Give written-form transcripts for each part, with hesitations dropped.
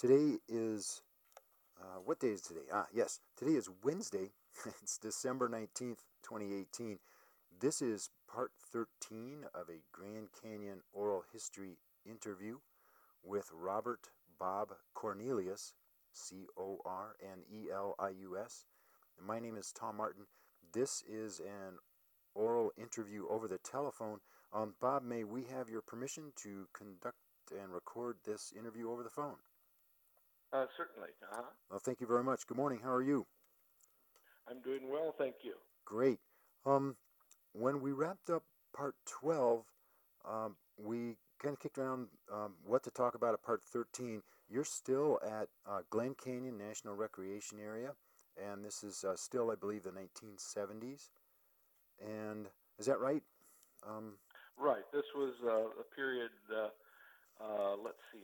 Today is, what day is today? Yes, today is Wednesday. It's December 19th, 2018. This is part 13 of a Grand Canyon oral history interview with Robert Bob Cornelius, Cornelius. And my name is Tom Martin. This is an oral interview over the telephone. Bob, may we have your permission to conduct and record this interview over the phone? Certainly. Well, thank you very much. Good morning. How are you? I'm doing well, thank you. Great. When we wrapped up part 12, we kind of kicked around what to talk about at part 13. You're still at Glen Canyon National Recreation Area, and this is still, I believe, the 1970s. And is that right? Right. This was a period, let's see,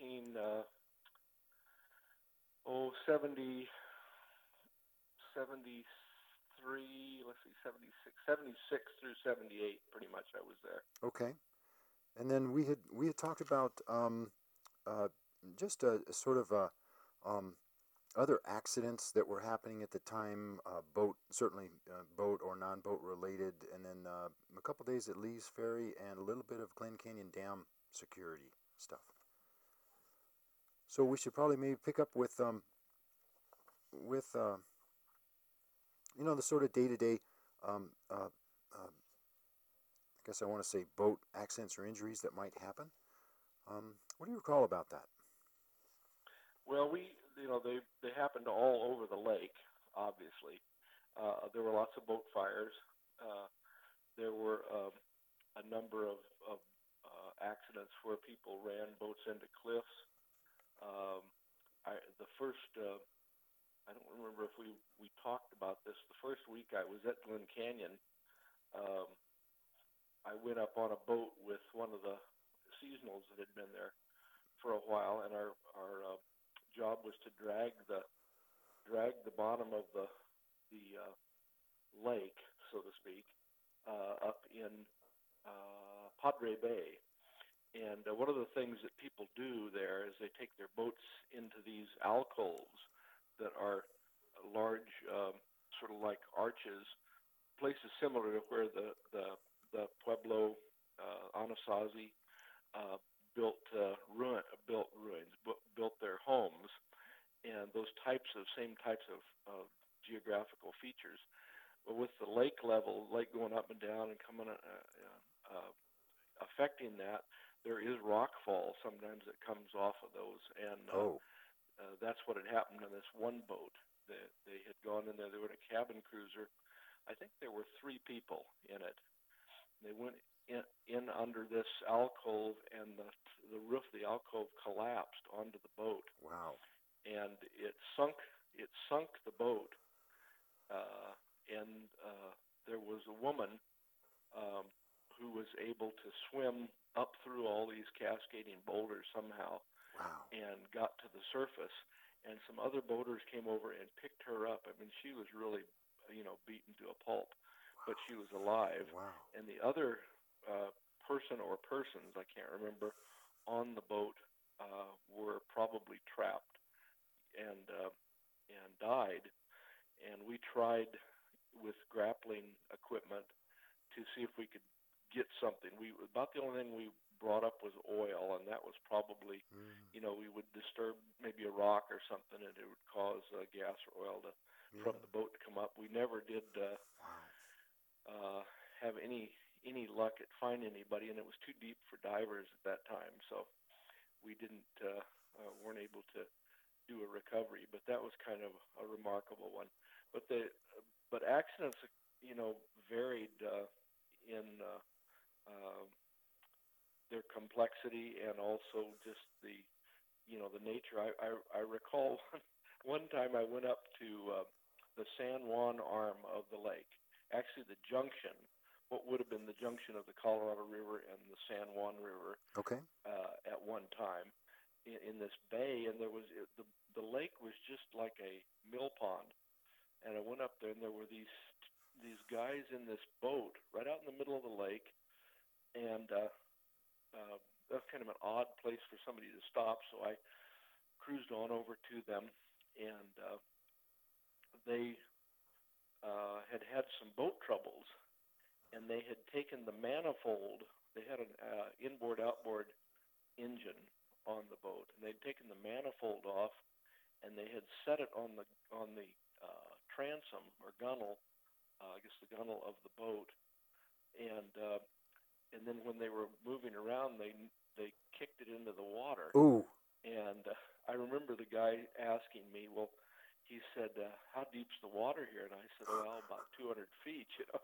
73, let's see, 76 through 78, pretty much I was there. Okay. And then we had talked about just a sort of um, other accidents that were happening at the time, boat, certainly boat or non-boat related, and then a couple days at Lee's Ferry and a little bit of Glen Canyon Dam security stuff. So we should probably maybe pick up with the sort of day-to-day, I guess I want to say boat accidents or injuries that might happen. What do you recall about that? Well, they happened all over the lake, obviously. There were lots of boat fires. There were a number of accidents where people ran boats into cliffs. Um, the first, I don't remember if we talked about this. The first week I was at Glen Canyon, um, I went up on a boat with one of the seasonals that had been there for a while, and our job was to drag the bottom of the lake, so to speak, up in Padre Bay. And one of the things that people do there is they take their boats into these alcoves that are large, sort of like arches, places similar to where the Pueblo Anasazi built ruins, built their homes, and those same types of geographical features. But with the lake level, lake going up and down and coming, affecting that, there is rockfall sometimes that comes off of those, and Oh, that's what had happened on this one boat. They had gone in there. They were in a cabin cruiser. I think there were three people in it. They went in under this alcove, and the roof of the alcove collapsed onto the boat, wow. and it sunk the boat. And there was a woman um, who was able to swim up through all these cascading boulders somehow Wow. and got to the surface. And some other boaters came over and picked her up. I mean, she was really, beaten to a pulp, but she was alive. Wow. And the other person or persons, I can't remember, on the boat were probably trapped and died. And we tried with grappling equipment to see if we could get something. We about the only thing we brought up was oil, and that was probably, Mm, we would disturb maybe a rock or something, and it would cause gas or oil yeah. from the boat to come up. We never did Wow. have any luck at finding anybody, and it was too deep for divers at that time, so we didn't weren't able to do a recovery. But that was kind of a remarkable one. But but accidents, varied in uh, their complexity and also just the nature. I recall one time I went up to the San Juan arm of the lake, actually the junction, what would have been the junction of the Colorado River and the San Juan River Okay. at one time in this bay, and the lake was just like a mill pond. And I went up there, and there were these guys in this boat right out in the middle of the lake, and that's kind of an odd place for somebody to stop. So I cruised on over to them, and they had had some boat troubles, and they had taken the manifold. They had an inboard-outboard engine on the boat, and they'd taken the manifold off, and they had set it on the transom or gunnel, I guess the gunnel of the boat, and then when they were moving around, they kicked it into the water. Ooh. And I remember the guy asking me, well, he said, how deep's the water here? And I said, well, about 200 feet, you know.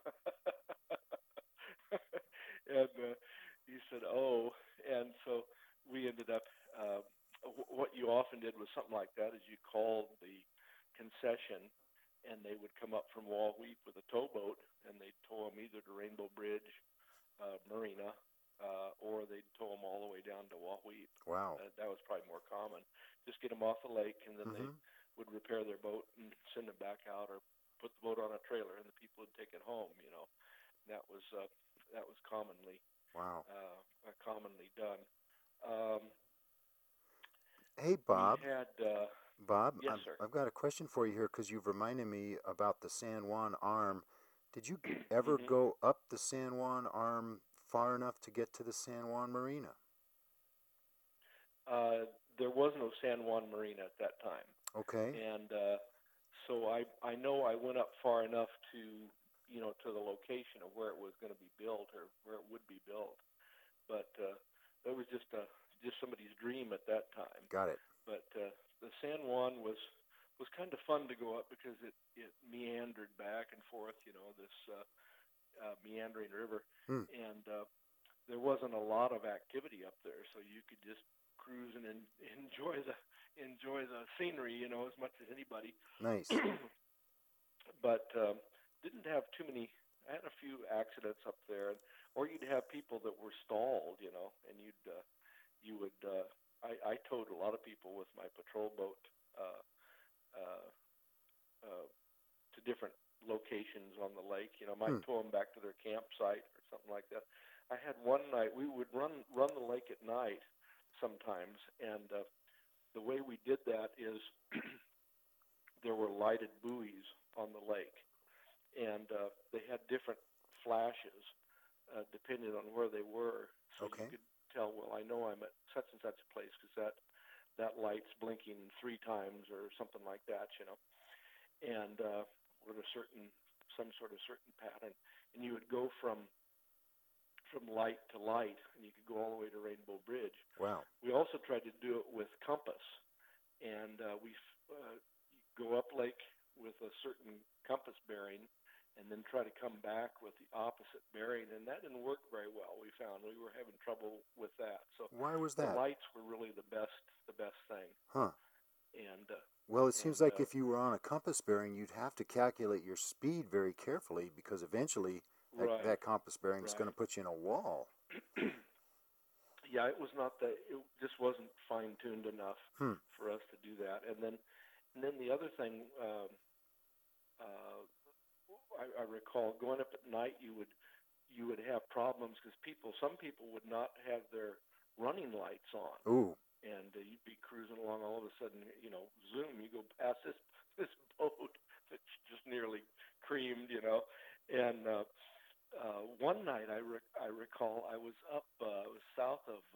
And he said, oh. And so we ended up, what you often did with something like that is you called the concession, and they would come up from Wahweap with a towboat, and they'd tow them either to Rainbow Bridge Marina, or they'd tow them all the way down to Wahweap. Wow. That was probably more common. Just get them off the lake, and then they would repair their boat and send them back out, or put the boat on a trailer, and the people would take it home. You know, that was commonly commonly done. Hey, Bob. We had, Bob, yes, sir. I've got a question for you here because you've reminded me about the San Juan Arm. Did you ever go up the San Juan Arm far enough to get to the San Juan Marina? There was no San Juan Marina at that time. Okay. And so I know I went up far enough to, you know, to the location of where it was going to be built or where it would be built. But that was just somebody's dream at that time. Got it. But the San Juan was kind of fun to go up because it meandered back and forth, you know, this meandering river. And there wasn't a lot of activity up there, so you could just cruise and enjoy the scenery, you know, as much as anybody. Nice. But didn't have too many. I had a few accidents up there, or you'd have people that were stalled, you know, and I towed a lot of people with my patrol boat to different locations on the lake. You know, might tow them back to their campsite or something like that. I had one night we would run the lake at night sometimes, and the way we did that is there were lighted buoys on the lake, and they had different flashes depending on where they were, so you could tell, well, I know I'm at such and such a place because that light's blinking 3 times or something like that, you know, and with some sort of certain pattern, and you would go from light to light, and you could go all the way to Rainbow Bridge. Wow. We also tried to do it with compass, and we go up lake with a certain compass bearing, and then try to come back with the opposite bearing, and that didn't work very well. We found we were having trouble with that. So why was that? The lights were really the best thing. Huh. And well, it seems like if you were on a compass bearing, you'd have to calculate your speed very carefully because eventually that compass bearing is going to put you in a wall. Yeah, it was not that. It just wasn't fine-tuned enough for us to do that. And then the other thing. I recall going up at night. You would have problems because some people would not have their running lights on. Ooh. And you'd be cruising along. All of a sudden, you know, zoom, you go past this boat that's just nearly creamed, you know. And one night, I recall I was up, it was south of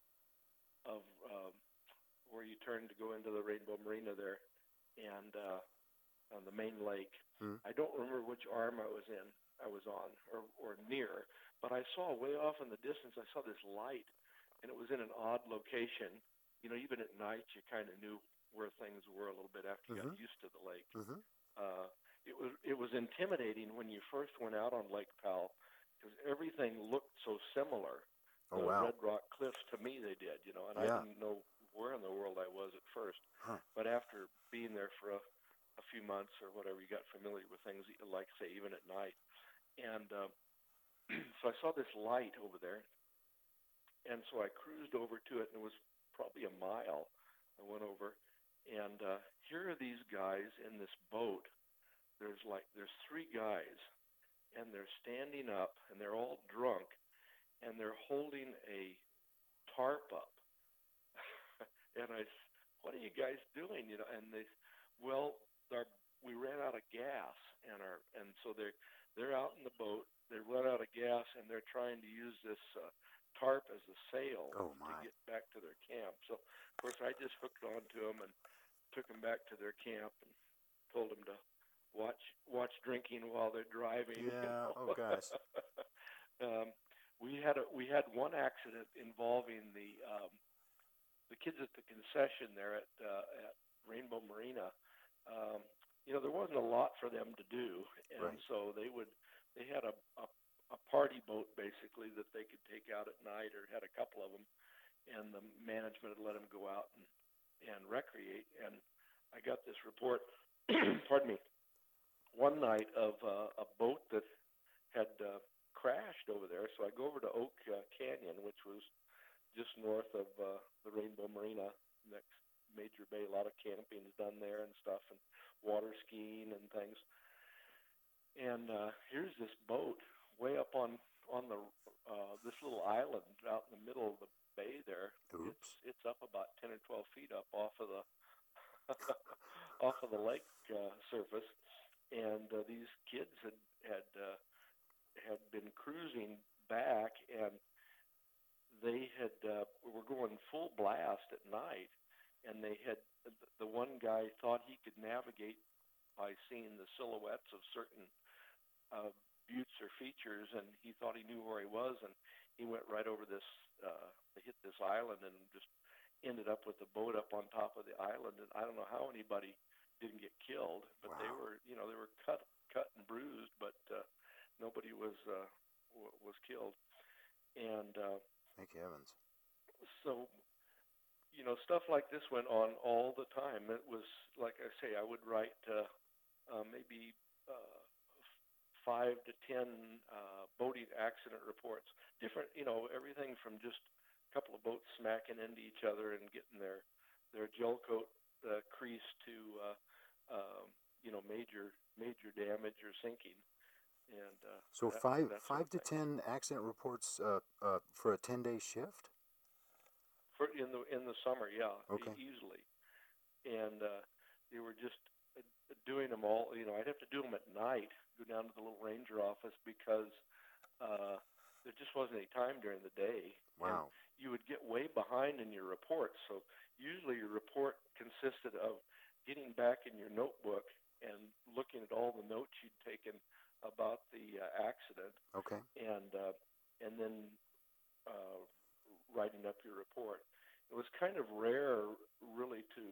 where you turn to go into the Rainbow Marina there, and on the main lake. I don't remember which arm I was on or near, but I saw way off in the distance, I saw this light, and it was in an odd location. You know, even at night, you kind of knew where things were a little bit after you got used to the lake. It was intimidating when you first went out on Lake Powell because everything looked so similar. Oh, the wow. Red Rock Cliffs, to me, they did, you know, and I didn't know where in the world I was at first. But after being there for a few months or whatever, you got familiar with things, like, say, even at night. And so I saw this light over there, and so I cruised over to it, and it was probably a mile. I went over, and here are these guys in this boat. There's 3 guys, and they're standing up, and they're all drunk, and they're holding a tarp up. And I what are you guys doing? And well, our, we ran out of gas, and so they're out in the boat. They run out of gas, and they're trying to use this tarp as a sail Oh to my. get back to their camp. So, of course, I just hooked onto them and took them back to their camp and told them to watch drinking while they're driving. Yeah. Oh gosh. um, we had one accident involving the kids at the concession there at Rainbow Marina. Um, there wasn't a lot for them to do, and Right. so they had a party boat basically that they could take out at night, or had a couple of them, and the management had let them go out and recreate. And I got this report, pardon me, one night of a boat that had crashed over there. So I go over to Oak Canyon, which was just north of the Rainbow Marina, next major bay. A lot of camping's done there and stuff, and water skiing and things. And here's this boat way up on the this little island out in the middle of the bay there. Oops. It's up about 10 or 12 feet up off of the off of the lake surface, and these kids had been cruising back, and they had were going full blast at night, and they had the one guy thought he could navigate by seeing the silhouettes of certain buttes or features, and he thought he knew where he was, and he went right over this. They hit this island and just ended up with the boat up on top of the island. And I don't know how anybody didn't get killed, but they Wow. were, they were cut and bruised, but nobody was killed. And Thank heavens. so, stuff like this went on all the time. It was, like I say, I would write maybe 5 to 10 boating accident reports. Different, everything from just a couple of boats smacking into each other and getting their gel coat creased to major damage or sinking, and So that five that sort of five to thing. 10 accident reports for a 10-day shift. For in the summer, yeah, Okay. easily. And they were just doing them all. I'd have to do them at night. Go down to the little ranger office because uh, there just wasn't any time during the day, and Wow. you would get way behind in your reports. So usually your report consisted of getting back in your notebook and looking at all the notes you'd taken about the accident, Okay. and then uh, writing up your report. It was kind of rare, really, to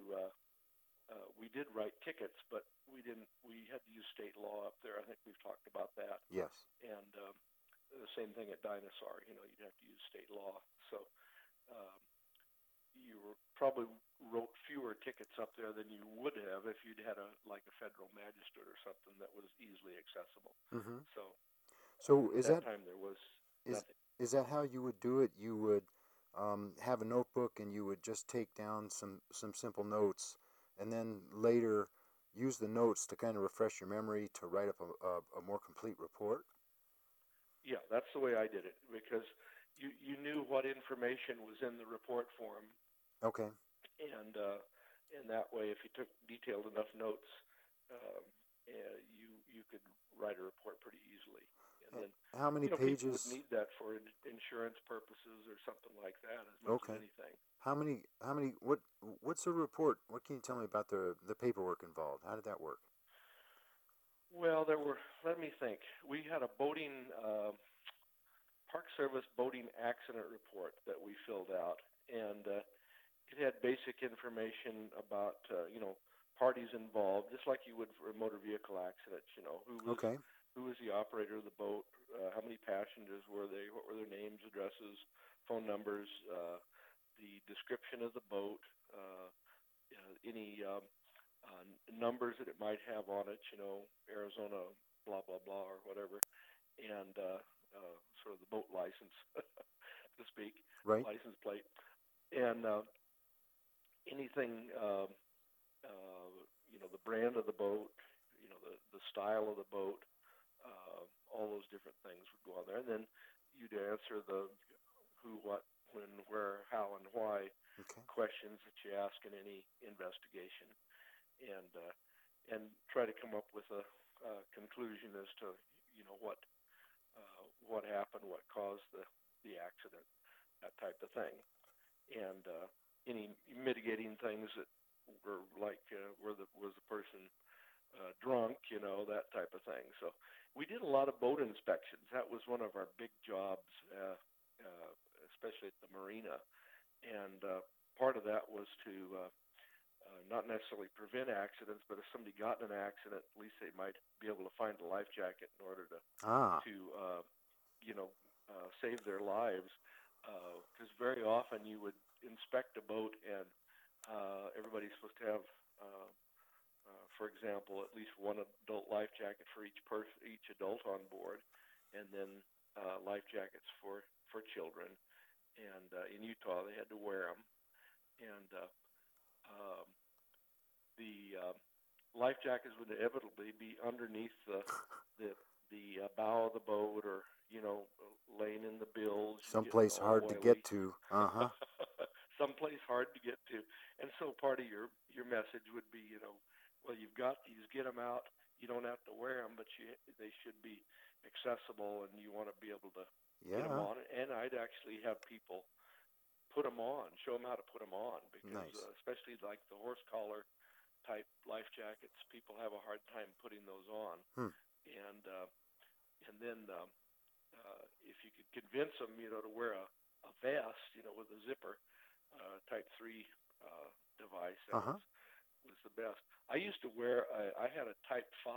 we did write tickets, but we didn't. We had to use state law up there. I think we've talked about that. Yes. And the same thing at Dinosaur. You'd have to use state law. So um, probably wrote fewer tickets up there than you would have if you'd had a federal magistrate or something that was easily accessible. Mm-hmm. So So at that time there was is nothing. is that how you would do it? You would have a notebook and you would just take down some simple notes, and then later use the notes to kind of refresh your memory to write up a more complete report. Yeah, that's the way I did it because you knew what information was in the report form, Okay. and that way, if you took detailed enough notes, um, you could write a report pretty easily. And then, How many people would pages? need that for insurance purposes or something like that as much as Okay. anything. How many? What's a report? What can you tell me about the paperwork involved? How did that work? Well, there were. Let me think. We had a boating Park Service boating accident report that we filled out, and it had basic information about parties involved, just like you would for motor vehicle accidents. Okay. Who was the operator of the boat, how many passengers were they, what were their names, addresses, phone numbers, the description of the boat, any numbers that it might have on it, Arizona blah blah blah or whatever, and sort of the boat license, to speak, Right. license plate, and anything, the brand of the boat, the style of the boat, all those different things would go on there, and then you'd answer the who, what, when, where, how, and why Okay. questions that you ask in any investigation, and try to come up with a conclusion as to what happened, what caused the accident, that type of thing, and any mitigating things that were like was the person drunk, that type of thing. So we did a lot of boat inspections. That was one of our big jobs, especially at the marina, and part of that was to not necessarily prevent accidents, but if somebody got in an accident, at least they might be able to find a life jacket in order to Ah. to uh, save their lives. Because very often you would inspect a boat and everybody's supposed to have, for example, at least one adult life jacket for each adult on board, and then life jackets for children. And in Utah, they had to wear them. And um, the life jackets would inevitably be underneath the bow of the boat, or laying in the bilge and getting Someplace all hard to oily. get to. Uh-huh. Someplace hard to get to. And so part of your message would be, well, you've got these, get them out. You don't have to wear them, but they should be accessible, and you want to be able to get them Yeah. on. And I'd actually have people put them on, show them how to put them on, because Nice. especially like the horse collar type life jackets, people have a hard time putting those on. Hmm. And then if you could convince them, to wear a vest, with a zipper, type 3 device, that Uh-huh. was the best. I used to wear I had a type 5,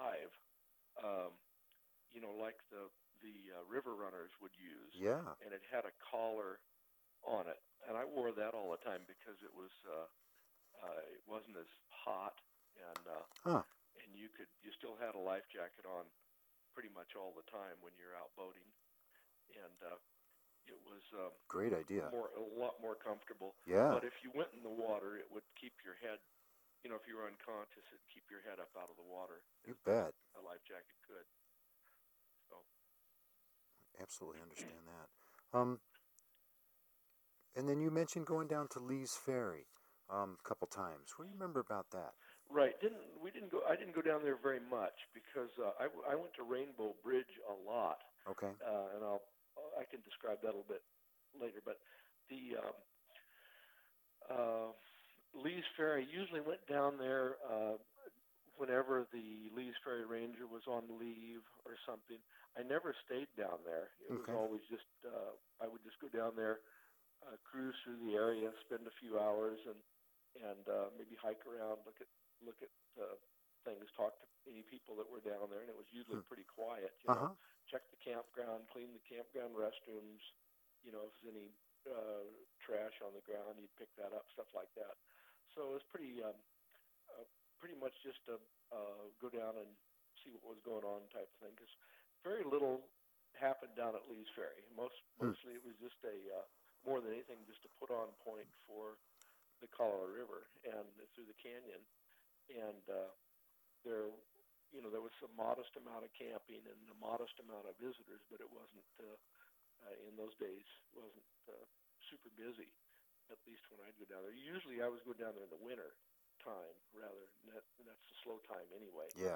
like the river runners would use, Yeah. and it had a collar on it, and I wore that all the time because it wasn't as hot, and Huh. you still had a life jacket on pretty much all the time when you're out boating, and it was Great idea. a lot more comfortable. Yeah. But if you went in the water, it would keep your head, if you were unconscious, it'd keep your head up out of the water, You as bet. a life jacket could. So Absolutely understand that. And then you mentioned going down to Lee's Ferry a couple times. What do you remember about that? right, I didn't go down there very much because I went to Rainbow Bridge a lot, Okay. and I can describe that a little bit later. But the Lee's Ferry usually went down there whenever the Lee's Ferry Ranger was on leave or something. I never stayed down there. It was Okay. always just I would just go down there, cruise through the area, spend a few hours, and maybe hike around, look at things, talk to any people that were down there, and it was usually Hmm. pretty quiet. Uh-huh. Check the campground, clean the campground restrooms. If there's any trash on the ground, you'd pick that up, stuff like that. So it was pretty much just to go down and see what was going on, type of thing. Because very little happened down at Lee's Ferry. Hmm. Mostly it was just more than anything, just a put on point for the Colorado River and through the canyon. And there, there was a modest amount of camping and a modest amount of visitors, but it wasn't in those days wasn't super busy. At least when I'd go down there. Usually I was going down there in the winter time rather, and that's the slow time anyway. Yeah.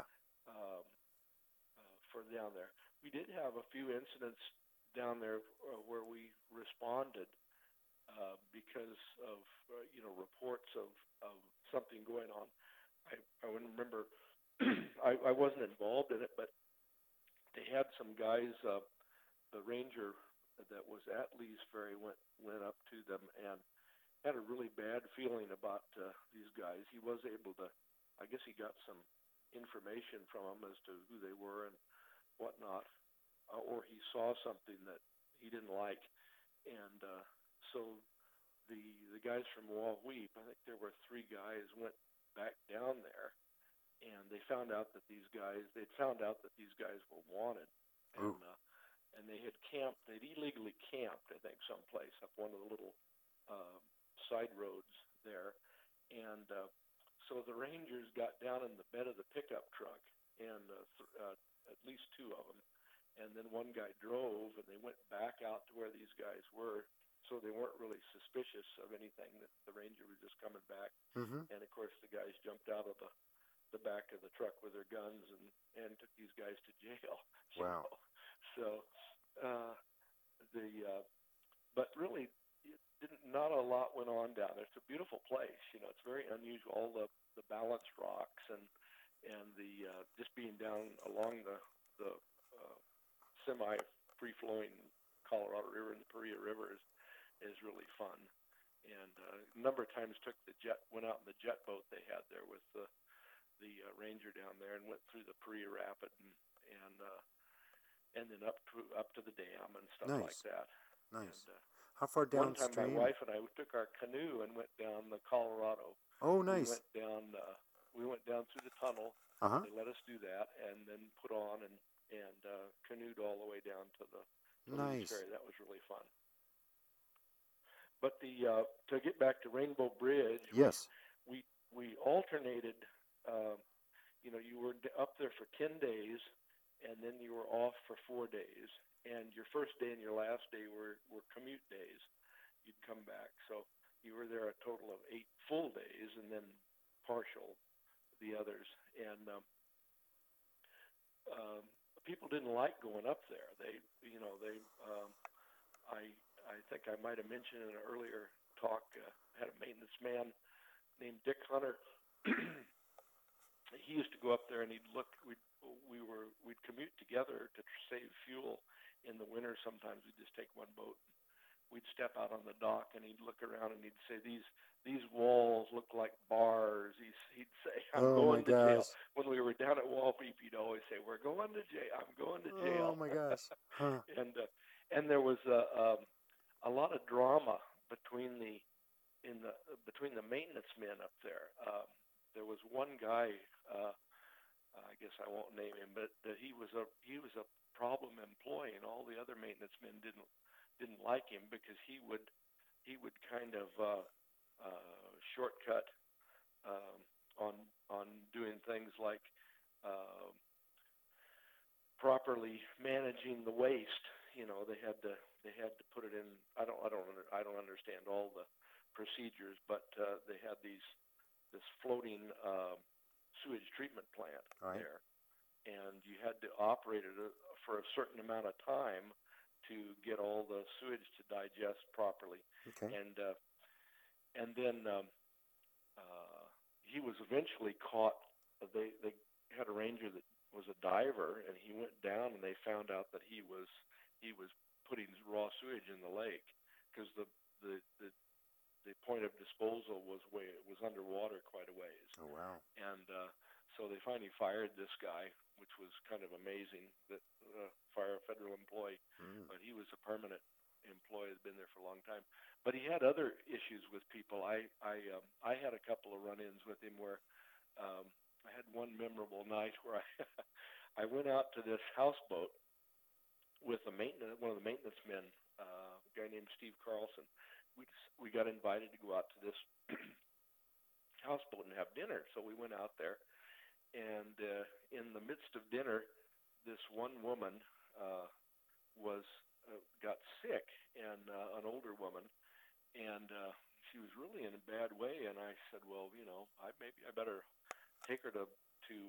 For down there, we did have a few incidents down there where we responded because of reports of something going on. I wouldn't remember. I wasn't involved in it, but they had some guys. The ranger that was at Lee's Ferry went up to them and had a really bad feeling about these guys. He was able to, I guess he got some information from them as to who they were and whatnot, or he saw something that he didn't like, and so the guys from Wahweap, I think there were 3 guys, went back down there, and they'd found out that these guys were wanted, Ooh. and they had camped. They'd illegally camped, I think, someplace up one of the little side roads there, and so the Rangers got down in the bed of the pickup truck, and at least 2 of them, and then one guy drove, and they went back out to where these guys were, so they weren't really suspicious of anything, that the ranger was just coming back. Mm-hmm. And of course, the guys jumped out of the back of the truck with their guns and took these guys to jail. Wow. So uh, the but really, not a lot went on down there. It's a beautiful place. It's very unusual. All the balanced rocks and the just being down along the semi free flowing Colorado River and the Paria River is really fun. And a number of times went out in the jet boat they had there with the ranger down there, and went through the Paria Rapid and then up to the dam and stuff like Nice. that. Nice. And How far one time my downstream? wife and I took our canoe and went down the Colorado. Oh, We nice. went down. We went down through the tunnel. Uh-huh. They let us do that, and then put on and canoed all the way down to Lee's Nice. Ferry. That was really fun. But to get back to Rainbow Bridge, Yes. we alternated. You were up there for 10 days, and then you were off for 4 days. And your first day and your last day were commute days. You'd come back. So you were there a total of 8 full days, and then partial the others. And people didn't like going up there. I think I might have mentioned in an earlier talk, had a maintenance man named Dick Hunter. He used to go up there and he'd look. We'd commute together to save fuel in the winter. Sometimes we'd just take one boat. We'd step out on the dock and he'd look around and he'd say, these walls look like bars. He'd say, I'm Oh my going to jail. gosh. When we were down at Walpeep, he'd always say, we're going to jail. I'm going to Oh jail. my gosh. Huh. And there was a lot of drama between the maintenance men up there. There was one guy, I guess I won't name him, but he was a problem employee, and all the other maintenance men didn't like him because he would kind of shortcut on doing things like properly managing the waste. They had to put it in. I don't understand all the procedures, but they had this floating sewage treatment plant Right. there, and you had to operate it for a certain amount of time to get all the sewage to digest properly. Okay. And then he was eventually caught. They had a ranger that was a diver, and he went down, and they found out that he was putting raw sewage in the lake because the point of disposal was underwater quite a ways. Oh wow. And so they finally fired this guy, which was kind of amazing that fire a federal employee. But he was a permanent employee, had been there for a long time. But he had other issues with people. I had a couple of run-ins with him where I had one memorable night where I went out to this houseboat with one of the maintenance men, a guy named Steve Carlson. We got invited to go out to this houseboat and have dinner. So we went out there, and in the midst of dinner, this one woman got sick, and an older woman, and she was really in a bad way. And I said, well, maybe I better take her to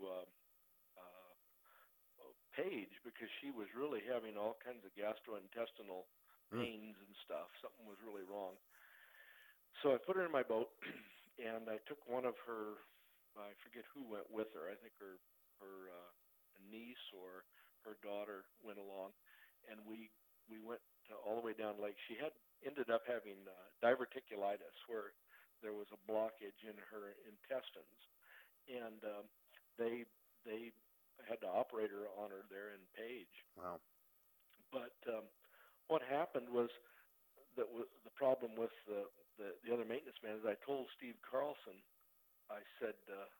Page, because she was really having all kinds of gastrointestinal pains and stuff. Something was really wrong. So I put her in my boat, and I took one of her, I forget who went with her. I think her niece or her daughter went along, and we went all the way down the lake. She ended up having diverticulitis, where there was a blockage in her intestines, and they had to operate her on her there in Page. Wow. But what happened was that the problem with the other maintenance man is I told Steve Carlson, I said,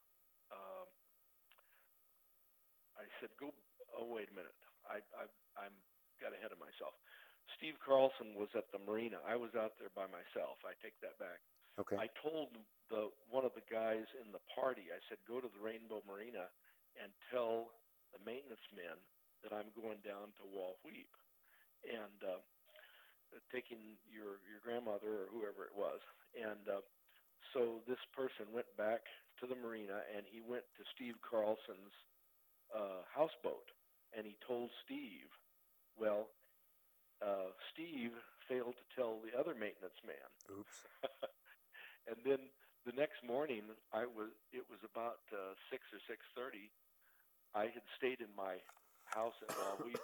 go. Oh, wait a minute. I'm got ahead of myself. Steve Carlson was at the marina. I was out there by myself. I take that back. Okay. I told one of the guys in the party, I said, go to the Rainbow Marina and tell the maintenance men that I'm going down to Walpeep. And taking your grandmother or whoever it was, and so this person went back to the marina and he went to Steve Carlson's houseboat, and he told Steve. Well, Steve failed to tell the other maintenance man. Oops. And then the next morning, it was about 6 or 6:30. I had stayed in my house at Wahweap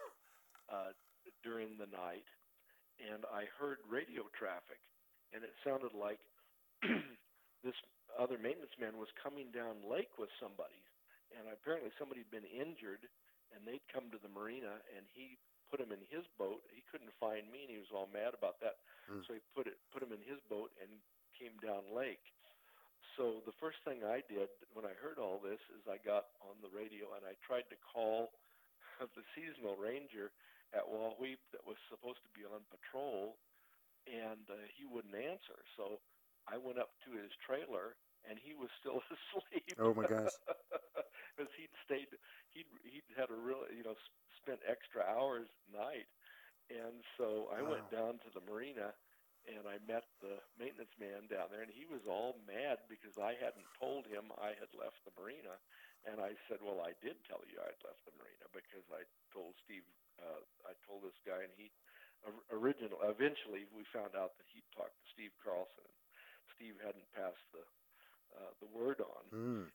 during the night, and I heard radio traffic, and it sounded like this other maintenance man was coming down lake with somebody, and apparently somebody had been injured, and they'd come to the marina, and he put him in his boat. He couldn't find me, and he was all mad about that. So he put him in his boat and came down lake. So the first thing I did when I heard all this is I got on the radio and I tried to call the seasonal ranger at Wahweap that was supposed to be on patrol, and he wouldn't answer. So I went up to his trailer, and he was still asleep. Oh my gosh. Because he'd had a real, spent extra hours at night. And so I went down to the marina, and I met the maintenance man down there, and he was all mad because I hadn't told him I had left the marina. And I said, well, I did tell you I'd left the marina because I told Steve, I told this guy, and he eventually we found out that he'd talked to Steve Carlson, and Steve hadn't passed the word on.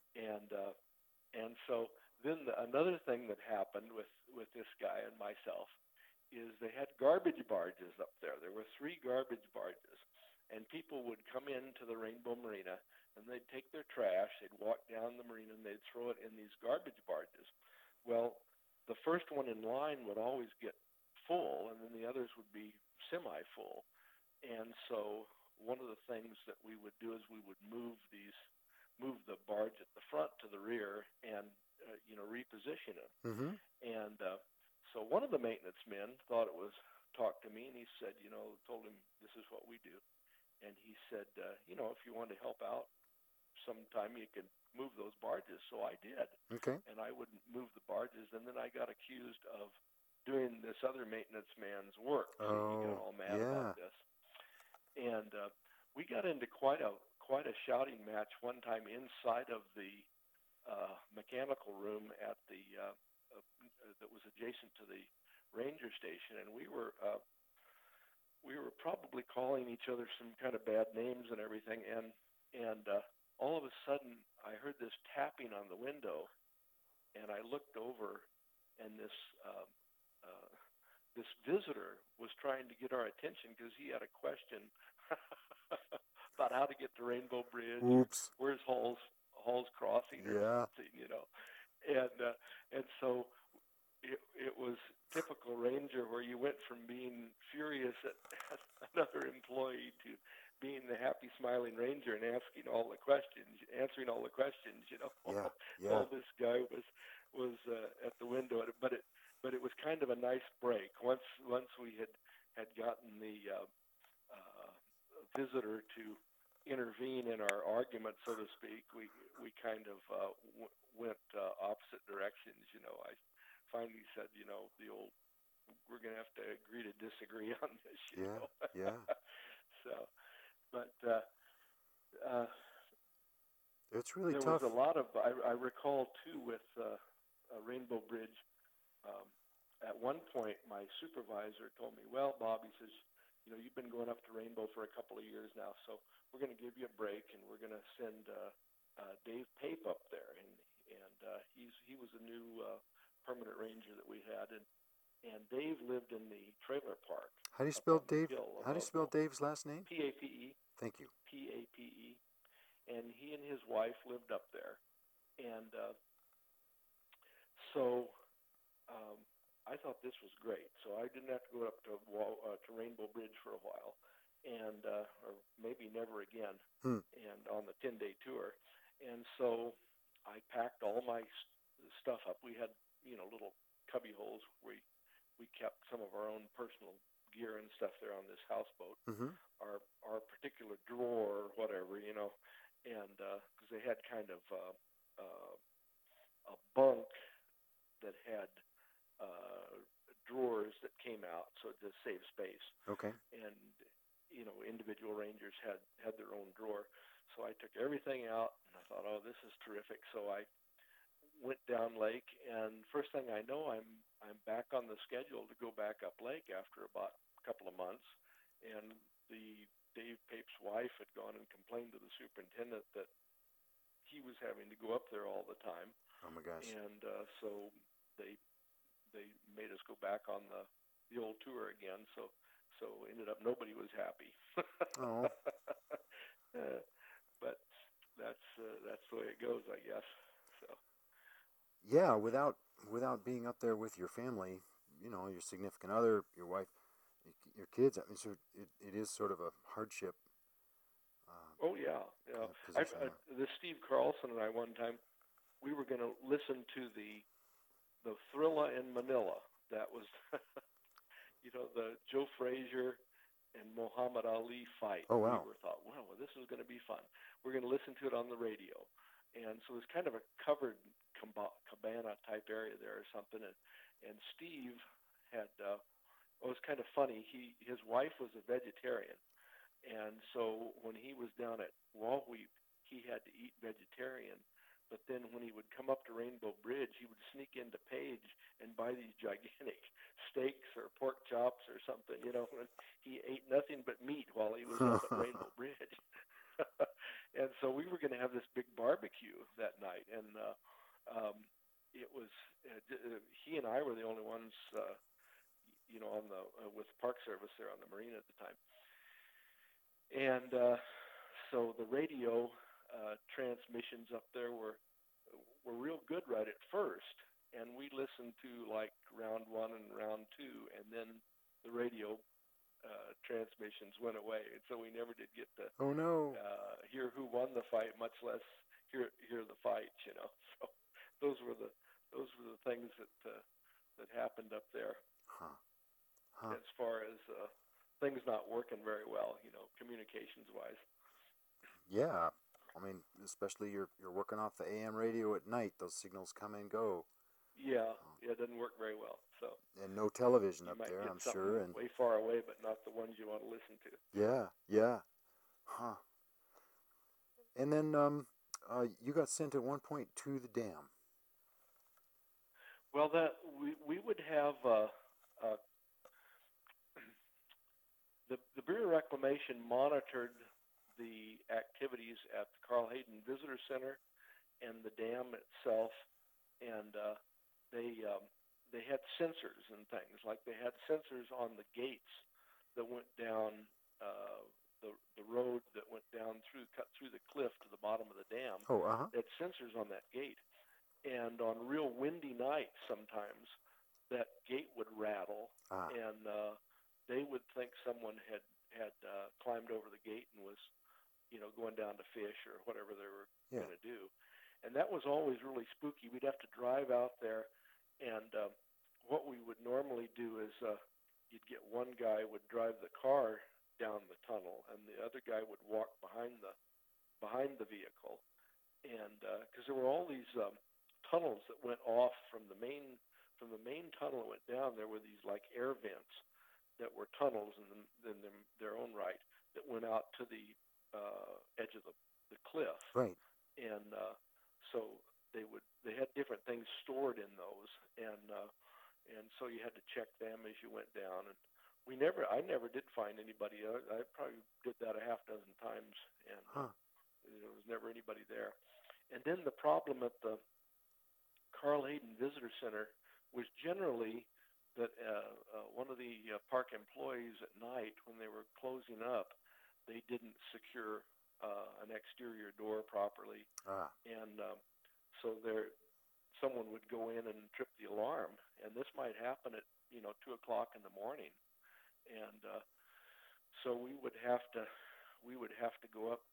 And so then another thing that happened with this guy and myself is they had garbage barges up there. There were 3 garbage barges, and people would come into the Rainbow Marina, and they'd take their trash, they'd walk down the marina, and they'd throw it in these garbage barges. Well, the first one in line would always get full, and then the others would be semi-full. And so one of the things that we would do is we would move the barge at the front to the rear and reposition it. Mm-hmm. And so one of the maintenance men talked to me, and he said, told him this is what we do. And he said, if you want to help out sometime, you can move those barges. So I did. Okay. And I would move the barges, and then I got accused of doing this other maintenance man's work. So he got all mad about this. And we got into quite a shouting match one time inside of the mechanical room at the that was adjacent to the ranger station, and we were probably calling each other some kind of bad names and everything, and all of a sudden I heard this tapping on the window, and I looked over, and this visitor was trying to get our attention because he had a question about how to get to Rainbow Bridge. Oops. Where's Hall's Crossing or something, and so it was typical ranger where you went from being furious at another employee to being the happy, smiling ranger and answering all the questions. Yeah. Well, this guy was at the window, but it was kind of a nice break. Once we had gotten the visitor to intervene in our argument, so to speak, we kind of went opposite directions. I finally said, the old, we're going to have to agree to disagree on this. Yeah. So, but it's really there tough. was a lot of, I recall too with Rainbow Bridge, at one point my supervisor told me, well, Bob, he says, you've been going up to Rainbow for a couple of years now, so we're going to give you a break, and we're going to send Dave Pape up there, and he was a new permanent ranger that we had, and Dave lived in the trailer park. How do you spell Dave? How do you spell Dave's last name? Pape. Thank you. Pape, and he and his wife lived up there, and so I thought this was great. So I didn't have to go up to Rainbow Bridge for a while, and or maybe never again, and on the 10-day tour. And so I packed all my stuff up. We had little cubby holes where we kept some of our own personal gear and stuff there on this houseboat. Mm-hmm. Our particular drawer or whatever, and because they had kind of a bunk that had drawers that came out, so to save space. Okay. And individual rangers had their own drawer. So I took everything out, and I thought, oh, this is terrific. So I went down lake, and first thing I know, I'm back on the schedule to go back up lake after about a couple of months, and the Dave Pape's wife had gone and complained to the superintendent that he was having to go up there all the time, Oh my gosh. and so they made us go back on the old tour again. So ended up nobody was happy. Oh. But that's the way it goes, I guess. So. Yeah, without being up there with your family, your significant other, your wife, your kids. I mean, so it is sort of a hardship. Oh yeah, yeah. Position. This Steve Carlson and I one time, we were going to listen to the Thrilla in Manila. That was, the Joe Frazier and Muhammad Ali fight. Oh wow. We thought, well, this is going to be fun. We're going to listen to it on the radio, and so it was kind of a covered cabana type area there or something. And Steve had, it was kind of funny. His wife was a vegetarian. And so when he was down at Wahweap, he had to eat vegetarian. But then when he would come up to Rainbow Bridge, he would sneak into Page and buy these gigantic steaks or pork chops or something, and he ate nothing but meat while he was up at Rainbow Bridge. And so we were going to have this big barbecue that night. And it was, he and I were the only ones, on with Park Service there on the marina at the time. And so the radio transmissions up there were real good right at first, and we listened to like round 1 and round 2, and then the radio transmissions went away, and so we never did get to oh no. Hear who won the fight, much less hear the fight. So those were the things that happened up there. Huh. As far as things not working very well, communications wise. Yeah, I mean, especially you're working off the AM radio at night. Those signals come and go. Yeah, it doesn't work very well. So. And no television you up might there, get I'm something sure. And way far away, but not the ones you want to listen to. yeah. Huh. And then you got sent at one point to the dam. Well, we would have the Bureau of Reclamation monitored the activities at the Carl Hayden Visitor Center and the dam itself, and they had sensors and things. Like they had sensors on the gates that went down the road that went down cut through the cliff to the bottom of the dam. Oh, uh-huh. They had sensors on that gate, and on real windy nights, sometimes that gate would rattle, and they would think someone had climbed over the gate and was, going down to fish or whatever they were going to do. And that was always really spooky. We'd have to drive out there, and what we would normally do is you'd get one guy would drive the car down the tunnel, and the other guy would walk behind the vehicle, and because there were all these tunnels that went off from the main tunnel that went down. There were these like air vents that were tunnels in their own right that went out to the edge of the cliff. Right. And so they had different things stored in those, and so you had to check them as you went down. And I never did find anybody. I probably did that a half dozen times, and there was never anybody there. And then the problem at the Carl Hayden Visitor Center was generally that one of the park employees at night, when they were closing up, they didn't secure an exterior door properly, and so someone would go in and trip the alarm, and this might happen at 2 o'clock in the morning, and so we would have to go up,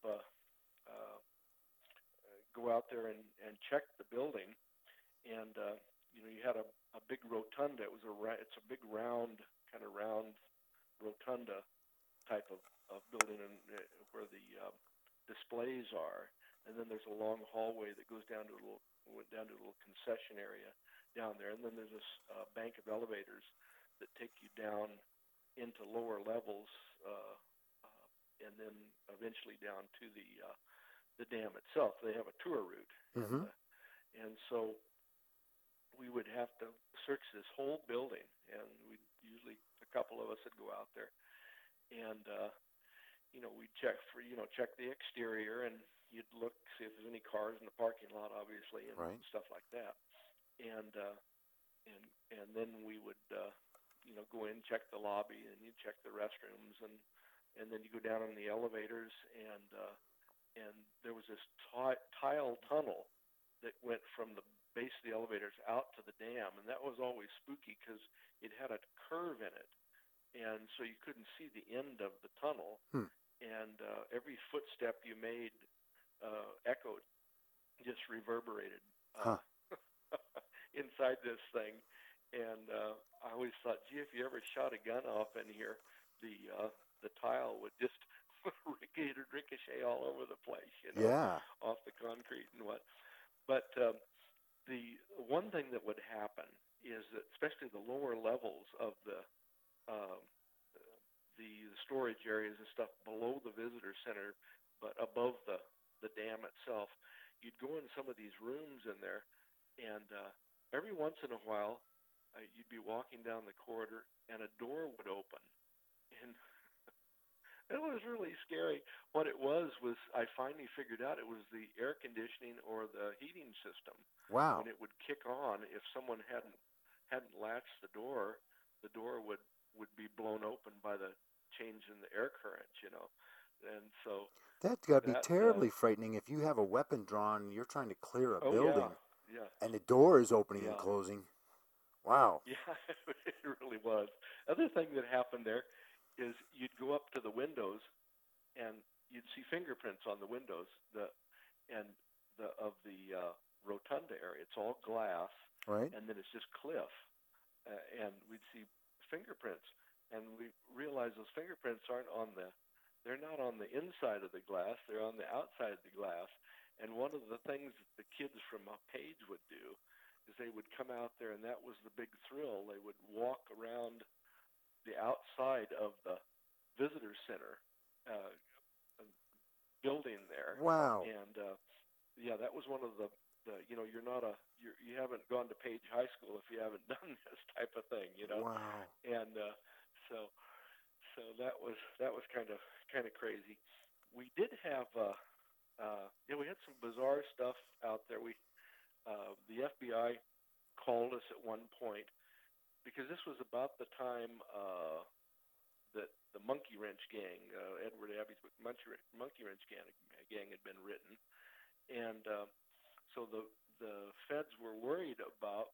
go out there and check the building, and you had a big rotunda. It's a big round rotunda type of building, and where the displays are, and then there's a long hallway that goes down to a little concession area down there, and then there's this bank of elevators that take you down into lower levels, and then eventually down to the dam itself. They have a tour route, Mm-hmm. and so we would have to search this whole building, and we usually a couple of us would go out there, and we'd check the exterior, and you'd look see if there's any cars in the parking lot, obviously, and Right. stuff like that, and then we would go in, check the lobby, and you check the restrooms, and then you go down on the elevators, and there was this tile tunnel that went from the base of the elevators out to the dam, and that was always spooky because it had a curve in it, and so you couldn't see the end of the tunnel, Hmm. and every footstep you made echoed, just reverberated Huh. inside this thing, and I always thought, gee, if you ever shot a gun off in here, the tile would just ricochet all over the place, Yeah. off the concrete and what. But the one thing that would happen is that, especially the lower levels of uh, the storage areas and stuff below the visitor center, but above the dam itself, you'd go in some of these rooms in there, and every once in a while, you'd be walking down the corridor, and a door would open, and it was really scary. What it was I finally figured out it was the air conditioning or the heating system. Wow. When it would kick on, if someone hadn't latched the door would be blown open by the change in the air current. And so That's got to be that terribly frightening if you have a weapon drawn and you're trying to clear a oh yeah, building yeah, and the door is opening and yeah. closing. Wow. Yeah, it really was. Other thing that happened there is you'd go up to the windows and you'd see fingerprints on the windows of the rotunda area. It's all glass, Right? and then it's just cliff, and we'd see fingerprints, and we realized those fingerprints they're not on the inside of the glass, they're on the outside of the glass. And one of the things that the kids from a page would do is they would come out there, and that was the big thrill. They would walk around the outside of the visitor center building there, Wow. and yeah, that was one of the you haven't gone to Page High School if you haven't done this type of thing. Wow. And so that was kind of crazy. We did have we had some bizarre stuff out there. The FBI called us at one point because this was about the time that the Monkey Wrench Gang, Edward Abbey's Monkey Wrench gang had been written, and so the feds were worried about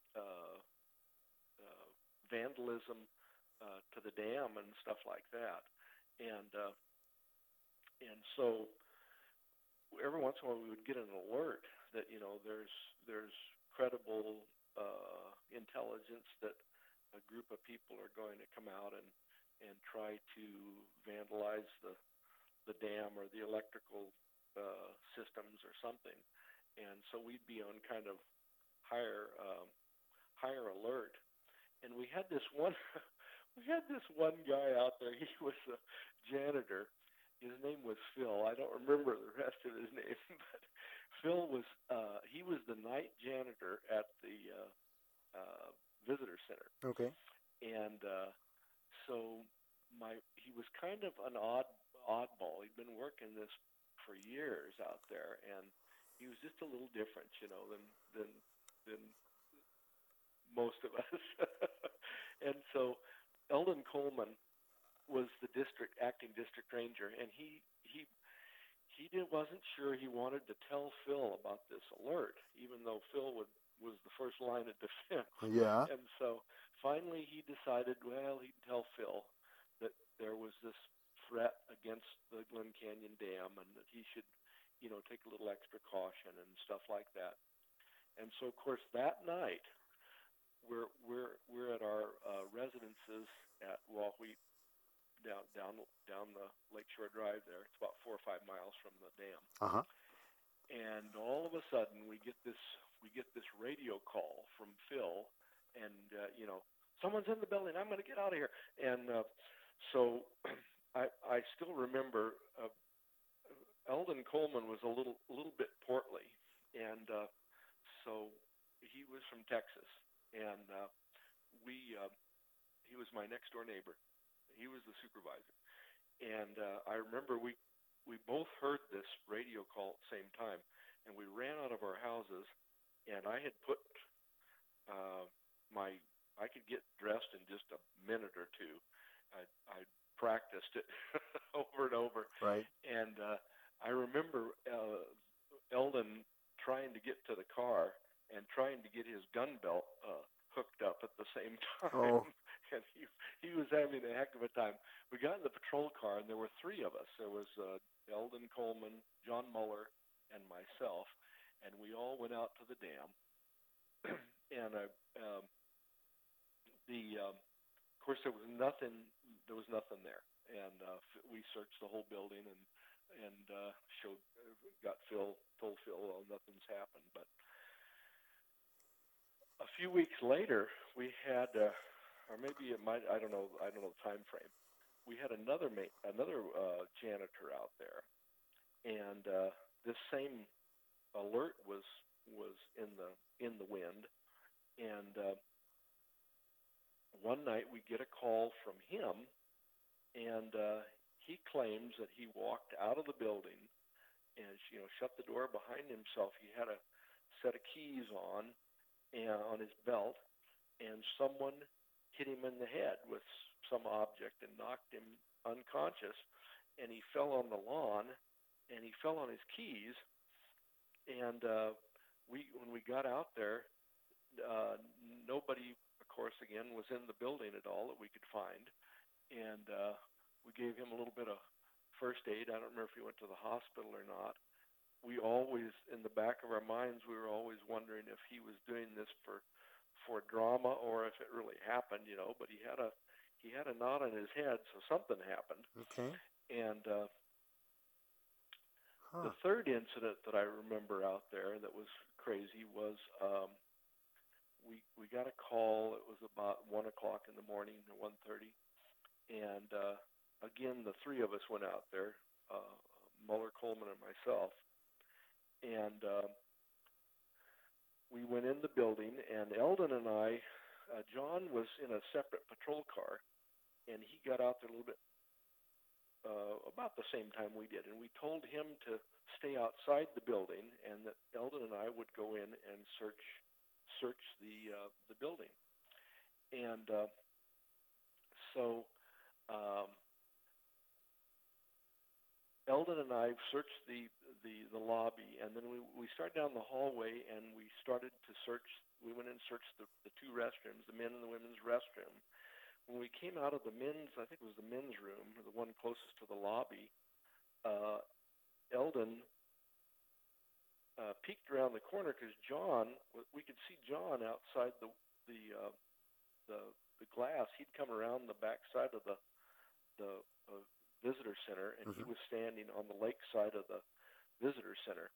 vandalism to the dam and stuff like that, and so every once in a while we would get an alert that there's credible intelligence that a group of people are going to come out and try to vandalize the dam or the electrical systems or something, and so we'd be on kind of higher alert. And we had this one guy out there. He was a janitor. His name was Phil. I don't remember the rest of his name, but Phil was he was the night janitor at the visitor center. Okay. And so he was kind of an oddball. He'd been working this for years out there, and he was just a little different, than most of us. And so Eldon Coleman was the acting district ranger, and he wasn't sure he wanted to tell Phil about this alert, even though Phil was the first line of defense. Yeah. And so finally he decided, well, he'd tell Phil that there was this threat against the Glen Canyon Dam and that he should, take a little extra caution and stuff like that. And so, of course, that night we're at our residences at Wahweap down the Lakeshore Drive there. It's about 4 or 5 miles from the dam. Uh-huh. And all of a sudden we get this radio call from Phil, and someone's in the building. I'm going to get out of here. And so I still remember Eldon Coleman was a little bit portly, and so he was from Texas, and we he was my next door neighbor. He was the supervisor, and I remember we both heard this radio call at the same time, and we ran out of our houses, and I had put my I could get dressed in just a minute or two. I practiced it over and over, Right. and I remember Eldon trying to get to the car and trying to get his gun belt hooked up at the same time. Oh. And he was having a heck of a time. We got in the patrol car, and there were three of us. There was Eldon Coleman, John Muller, and myself, and we all went out to the dam. And of course, there was nothing. There was nothing there, and we searched the whole building and told Phil, well, nothing's happened. But a few weeks later, we had, or maybe it might, I don't know the time frame. We had another janitor out there, and this same alert was in the wind, and one night we get a call from him, and he claims that he walked out of the building and shut the door behind himself. He had a set of keys on his belt, and someone hit him in the head with some object and knocked him unconscious, and he fell on the lawn, and he fell on his keys, and when we got out there, nobody, of course, again, was in the building at all that we could find, and we gave him a little bit of first aid. I don't remember if he went to the hospital or not. We always, in the back of our minds, we were always wondering if he was doing this for drama or if it really happened, But he had a knot on his head, so something happened. Okay. And the third incident that I remember out there that was crazy was we got a call. It was about 1 o'clock in the morning, or 1:30, and again the three of us went out there, Muller, Coleman, and myself, and we went in the building. And Eldon and I, John was in a separate patrol car, and he got out there a little bit about the same time we did, and we told him to stay outside the building, and that Eldon and I would go in and search the building. And so Eldon and I searched the lobby, and then we started down the hallway, and we started to search. We went and searched the two restrooms, the men and the women's restroom. When we came out of the men's, I think it was the men's room, the one closest to the lobby, Eldon peeked around the corner because we could see John outside the glass. He'd come around the back side of the visitor center, and he was standing on the lake side of the visitor center.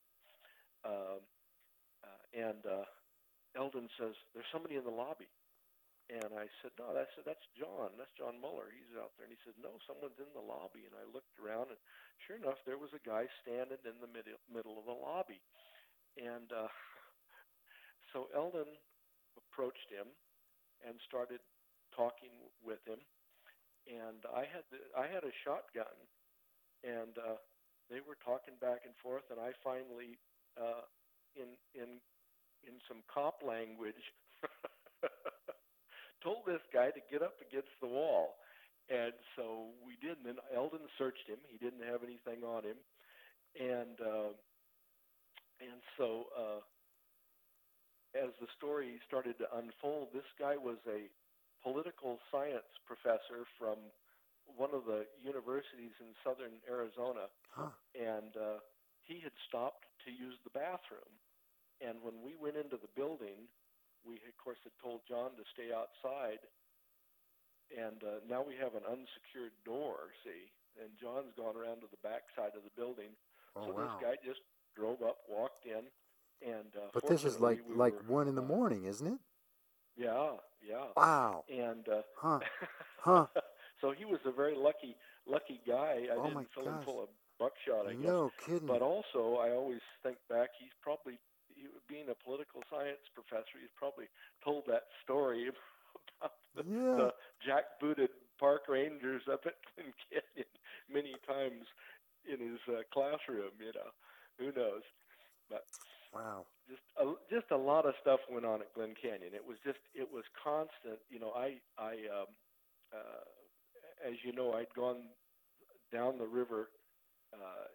And Eldon says, "There's somebody in the lobby." And I said, "No, that's John. That's John Muller. He's out there." And he said, "No, someone's in the lobby." And I looked around, and sure enough, there was a guy standing in the middle of the lobby. And so Eldon approached him and started talking with him. And I had a shotgun, and they were talking back and forth. And I finally, in some cop language, told this guy to get up against the wall. And so we did, and then Eldon searched him. He didn't have anything on him. And so as the story started to unfold, this guy was a political science professor from one of the universities in southern Arizona. And he had stopped to use the bathroom. And when we went into the building, we, of course, had told John to stay outside, and now we have an unsecured door, see, and John's gone around to the back side of the building. Oh, so wow. This guy just drove up, walked in, and But this is like 1 in the morning, isn't it? Yeah, Yeah, Wow. and Huh. Huh. so he was a very lucky guy. I Oh my didn't fill him gosh. full of buckshot, I guess. No kidding. But also, I always think back. Being a political science professor, he's probably told that story about Yeah. the jackbooted park rangers up at Glen Canyon many times in his classroom. Who knows? But Wow. just a lot of stuff went on at Glen Canyon. It was constant. Uh, as you know, I'd gone down the river uh,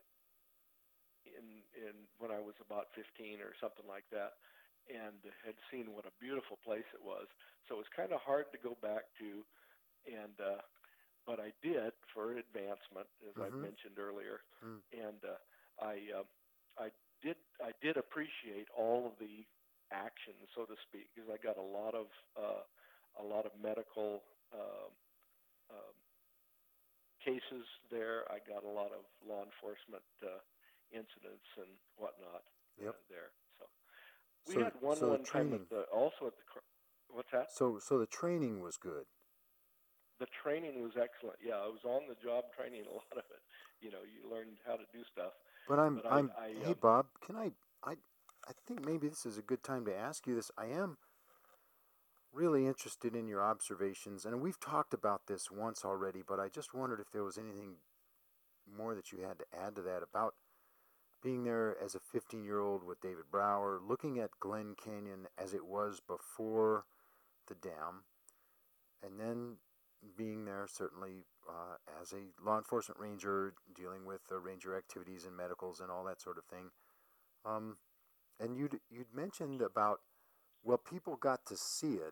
in when I was about 15 or something like that, and had seen what a beautiful place it was. So it was kind of hard to go back to, and but I did for advancement, as I've Mm-hmm. mentioned earlier, Mm. and I I did appreciate all of the action, so to speak, because I got a lot of medical um, cases there. I got a lot of law enforcement incidents and whatnot Yep. there. So we So had so the one time at training. the also at the what's that? So the training was good. The training was excellent. Yeah, I was on the job training a lot of it. You learned how to do stuff. But I'm But I'm hey Bob, can I think maybe this is a good time to ask you this. I am really interested in your observations, and we've talked about this once already, but I just wondered if there was anything more that you had to add to that about being there as a 15-year-old with David Brower, looking at Glen Canyon as it was before the dam, and then being there certainly as a law enforcement ranger, dealing with ranger activities and medicals and all that sort of thing. Um, and you'd mentioned about, well, people got to see it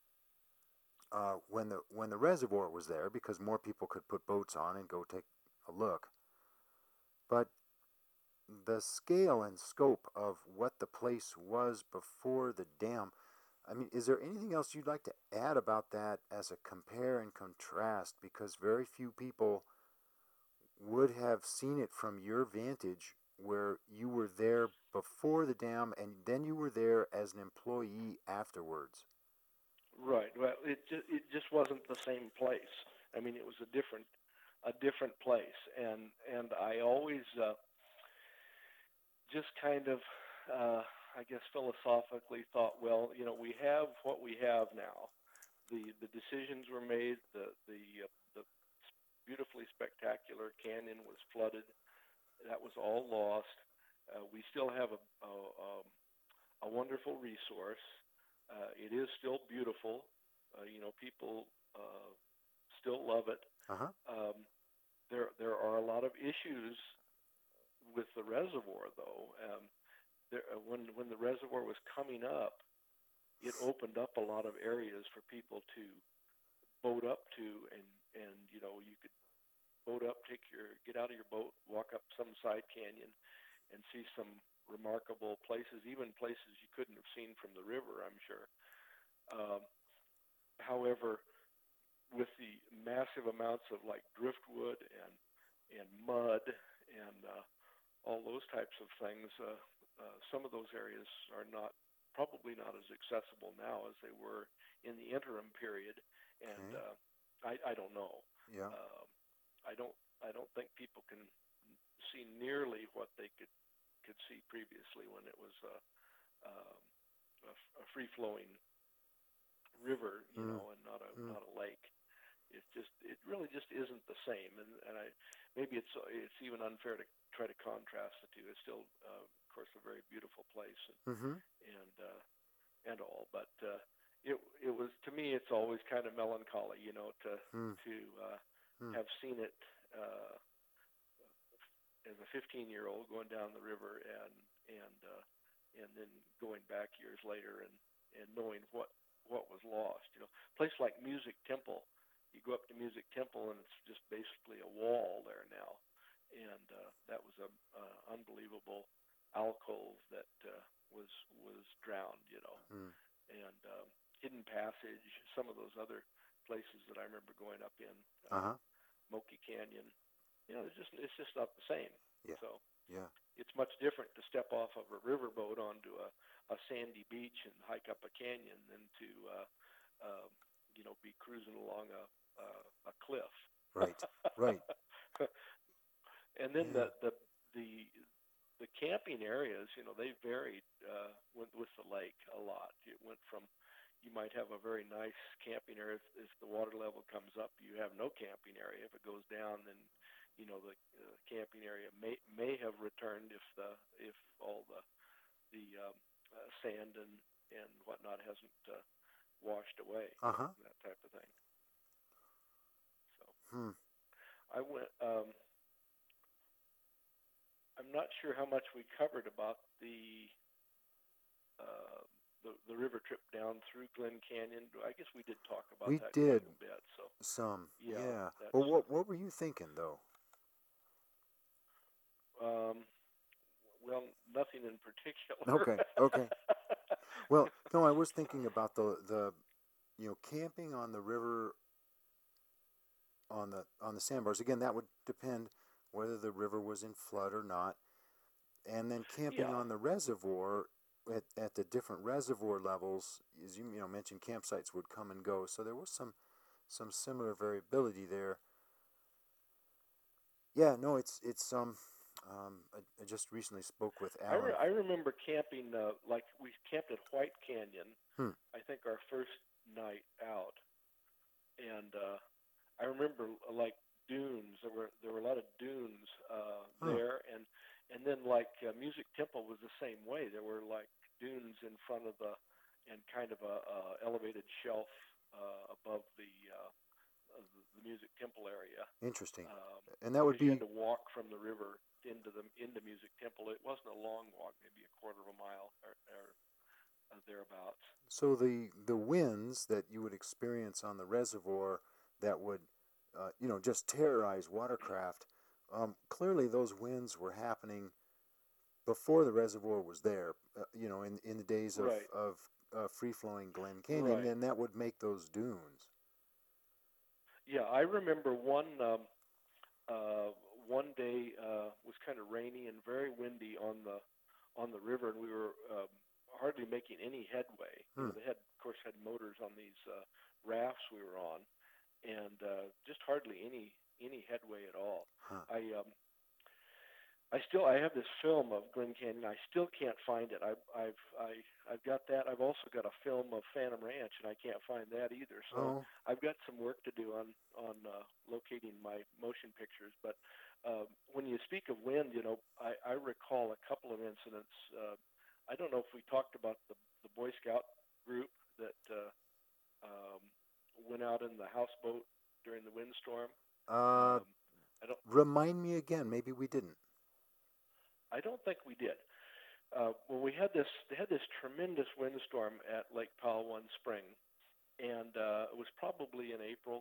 when the reservoir was there because more people could put boats on and go take a look. But the scale and scope of what the place was before the dam, I mean, is there anything else you'd like to add about that as a compare and contrast? Because very few people would have seen it from your vantage where you were there before the dam and then you were there as an employee afterwards. right. Well, it just wasn't the same place. I mean, it was a different place, and I always just kind of, I guess, philosophically thought, well, we have what we have now. The decisions were made. The beautifully spectacular canyon was flooded. That was all lost. We still have a wonderful resource. It is still beautiful. People still love it. Uh huh. There are a lot of issues with the reservoir, though. When the reservoir was coming up, it opened up a lot of areas for people to boat up to, and you could boat up, get out of your boat, walk up some side canyon, and see some remarkable places, even places you couldn't have seen from the river, I'm sure. Um, However, with the massive amounts of like driftwood and mud and all those types of things, some of those areas are probably not as accessible now as they were in the interim period, and Okay. I don't know. Yeah. Um, I don't think people can see nearly what they could see previously when it was um, a free flowing river, Mm. and Mm. not a lake. It really just isn't the same, and I maybe it's even unfair to try to contrast the two. It's still, of course, a very beautiful place Mm-hmm. and all, but it was to me it's always kind of melancholy, Mm. to Mm. have seen it uh, as a 15-year-old going down the river and then going back years later and knowing what was lost. Place like Music Temple, you go up to Music Temple and it's just basically a wall there now, and that was a unbelievable alcove that was drowned. Mm. And Hidden Passage, some of those other places that I remember going up in, Uh huh. Moki Canyon. It's just not the same. Yeah. So Yeah. it's much different to step off of a riverboat onto a sandy beach and hike up a canyon than to be cruising along a cliff. Right. Right. And then Yeah. the the camping areas, they varied with the lake a lot. It went from you might have a very nice camping area. If the water level comes up, you have no camping area. If it goes down, then the camping area may have returned if all the sand and whatnot hasn't washed away, Uh huh. that type of thing. So Hmm. I went. I'm not sure how much we covered about uh, the river trip down through Glen Canyon. I guess we did talk about We that did quite a bit. So some. yeah, Yeah. Well, that's what were you thinking though? um, well, nothing in particular. Okay. Okay. Well, no, I was thinking about the camping on the river on the sandbars. Again, that would depend whether the river was in flood or not, and then camping Yeah, on the reservoir at the different reservoir levels, as you mentioned, campsites would come and go. So there was some similar variability there. Yeah, no, I just recently spoke with Alan. I remember camping. Like we camped at White Canyon. Hmm. I think our first night out, and I remember like dunes. There were a lot of dunes Huh. there, and then like Music Temple was the same way. There were like dunes in front of and kind of a elevated shelf above the Music Temple area. Interesting. Um, And that would because you be had to walk from the river into Music Temple. It wasn't a long walk, maybe a quarter of a mile or thereabouts. so the winds that you would experience on the reservoir that would just terrorize watercraft. Clearly, those winds were happening before the reservoir was there. In the days of Right, of free flowing Glen Canyon, right. and that would make those dunes. Yeah, I remember uh, one day was kind of rainy and very windy on the river, and we were hardly making any headway. Hmm. They had, of course, had motors on these rafts we were on, and just hardly any headway at all. Huh. I have this film of Glen Canyon. I still can't find it. I've got that. I've also got a film of Phantom Ranch, and I can't find that either. So Oh. I've got some work to do on locating my motion pictures. But when you speak of wind, I recall a couple of incidents. I don't know if we talked about the Boy Scout group that um, went out in the houseboat during the windstorm. Uh. Um, I don't. Remind me again. Maybe we didn't. I don't think we did. Well, they had this tremendous windstorm at Lake Powell one spring, and it was probably in April,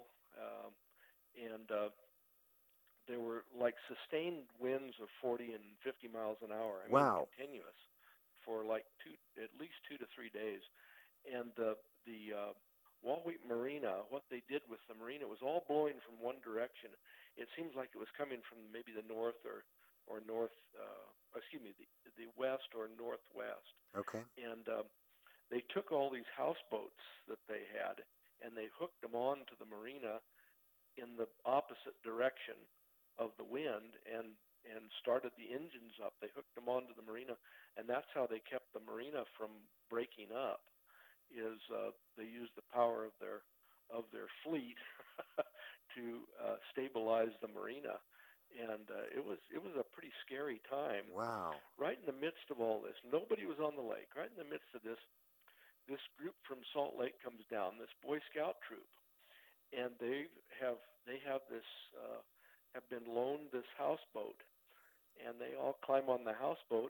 and there were like sustained winds of 40 and 50 miles an hour. I mean, Wow. continuous for like at least 2 to 3 days, and the Wall-Wheat Marina, what they did with the marina was all blowing from one direction. It seems like it was coming from maybe the north or north, excuse me, the west or northwest. Okay. And they took all these houseboats that they had and they hooked them onto the marina in the opposite direction of the wind and started the engines up. They hooked them onto the marina, and that's how they kept the marina from breaking up. Is they used the power of their fleet to stabilize the marina, and it was a pretty scary time. Wow. Right in the midst of all this, nobody was on the lake. Right in the midst of this group from Salt Lake comes down, this Boy Scout troop, and they have been loaned this houseboat, and they all climb on the houseboat,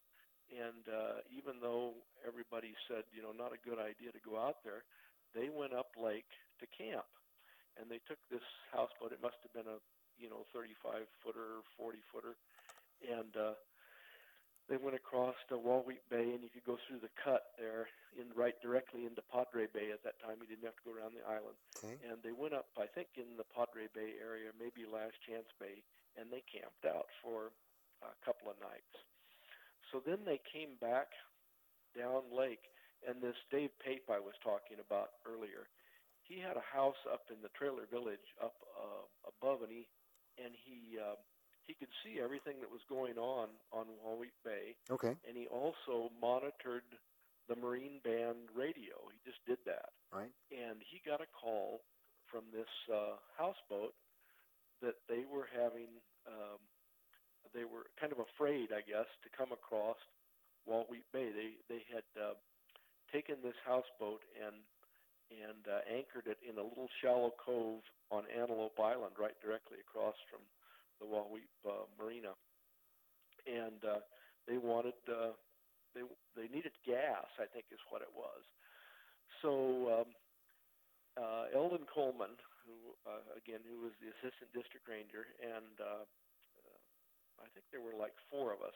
and even though everybody said not a good idea to go out there, they went up lake to camp, and they took this houseboat. It must have been a 35 footer, 40 footer, and they went across to Wall-Wheat Bay, and you could go through the cut there in right directly into Padre Bay. At that time, you didn't have to go around the island. Okay. And they went up, I think, in the Padre Bay area, maybe Last Chance Bay, and they camped out for a couple of nights. So then they came back down lake, And this Dave Pape I was talking about earlier, he had a house up in the trailer village up above, and he could see everything that was going on Walweep Bay, Okay. and he also monitored the Marine Band radio. He just did that, Right. and he got a call from this houseboat that they were having. They were kind of afraid, I guess, to come across Walweep Bay. They had taken this houseboat and anchored it in a little shallow cove on Antelope Island, right directly across from the Walweep Marina, and they wanted they needed gas, I think is what it was. So Eldon Coleman, who was the assistant district ranger, and I think there were like four of us.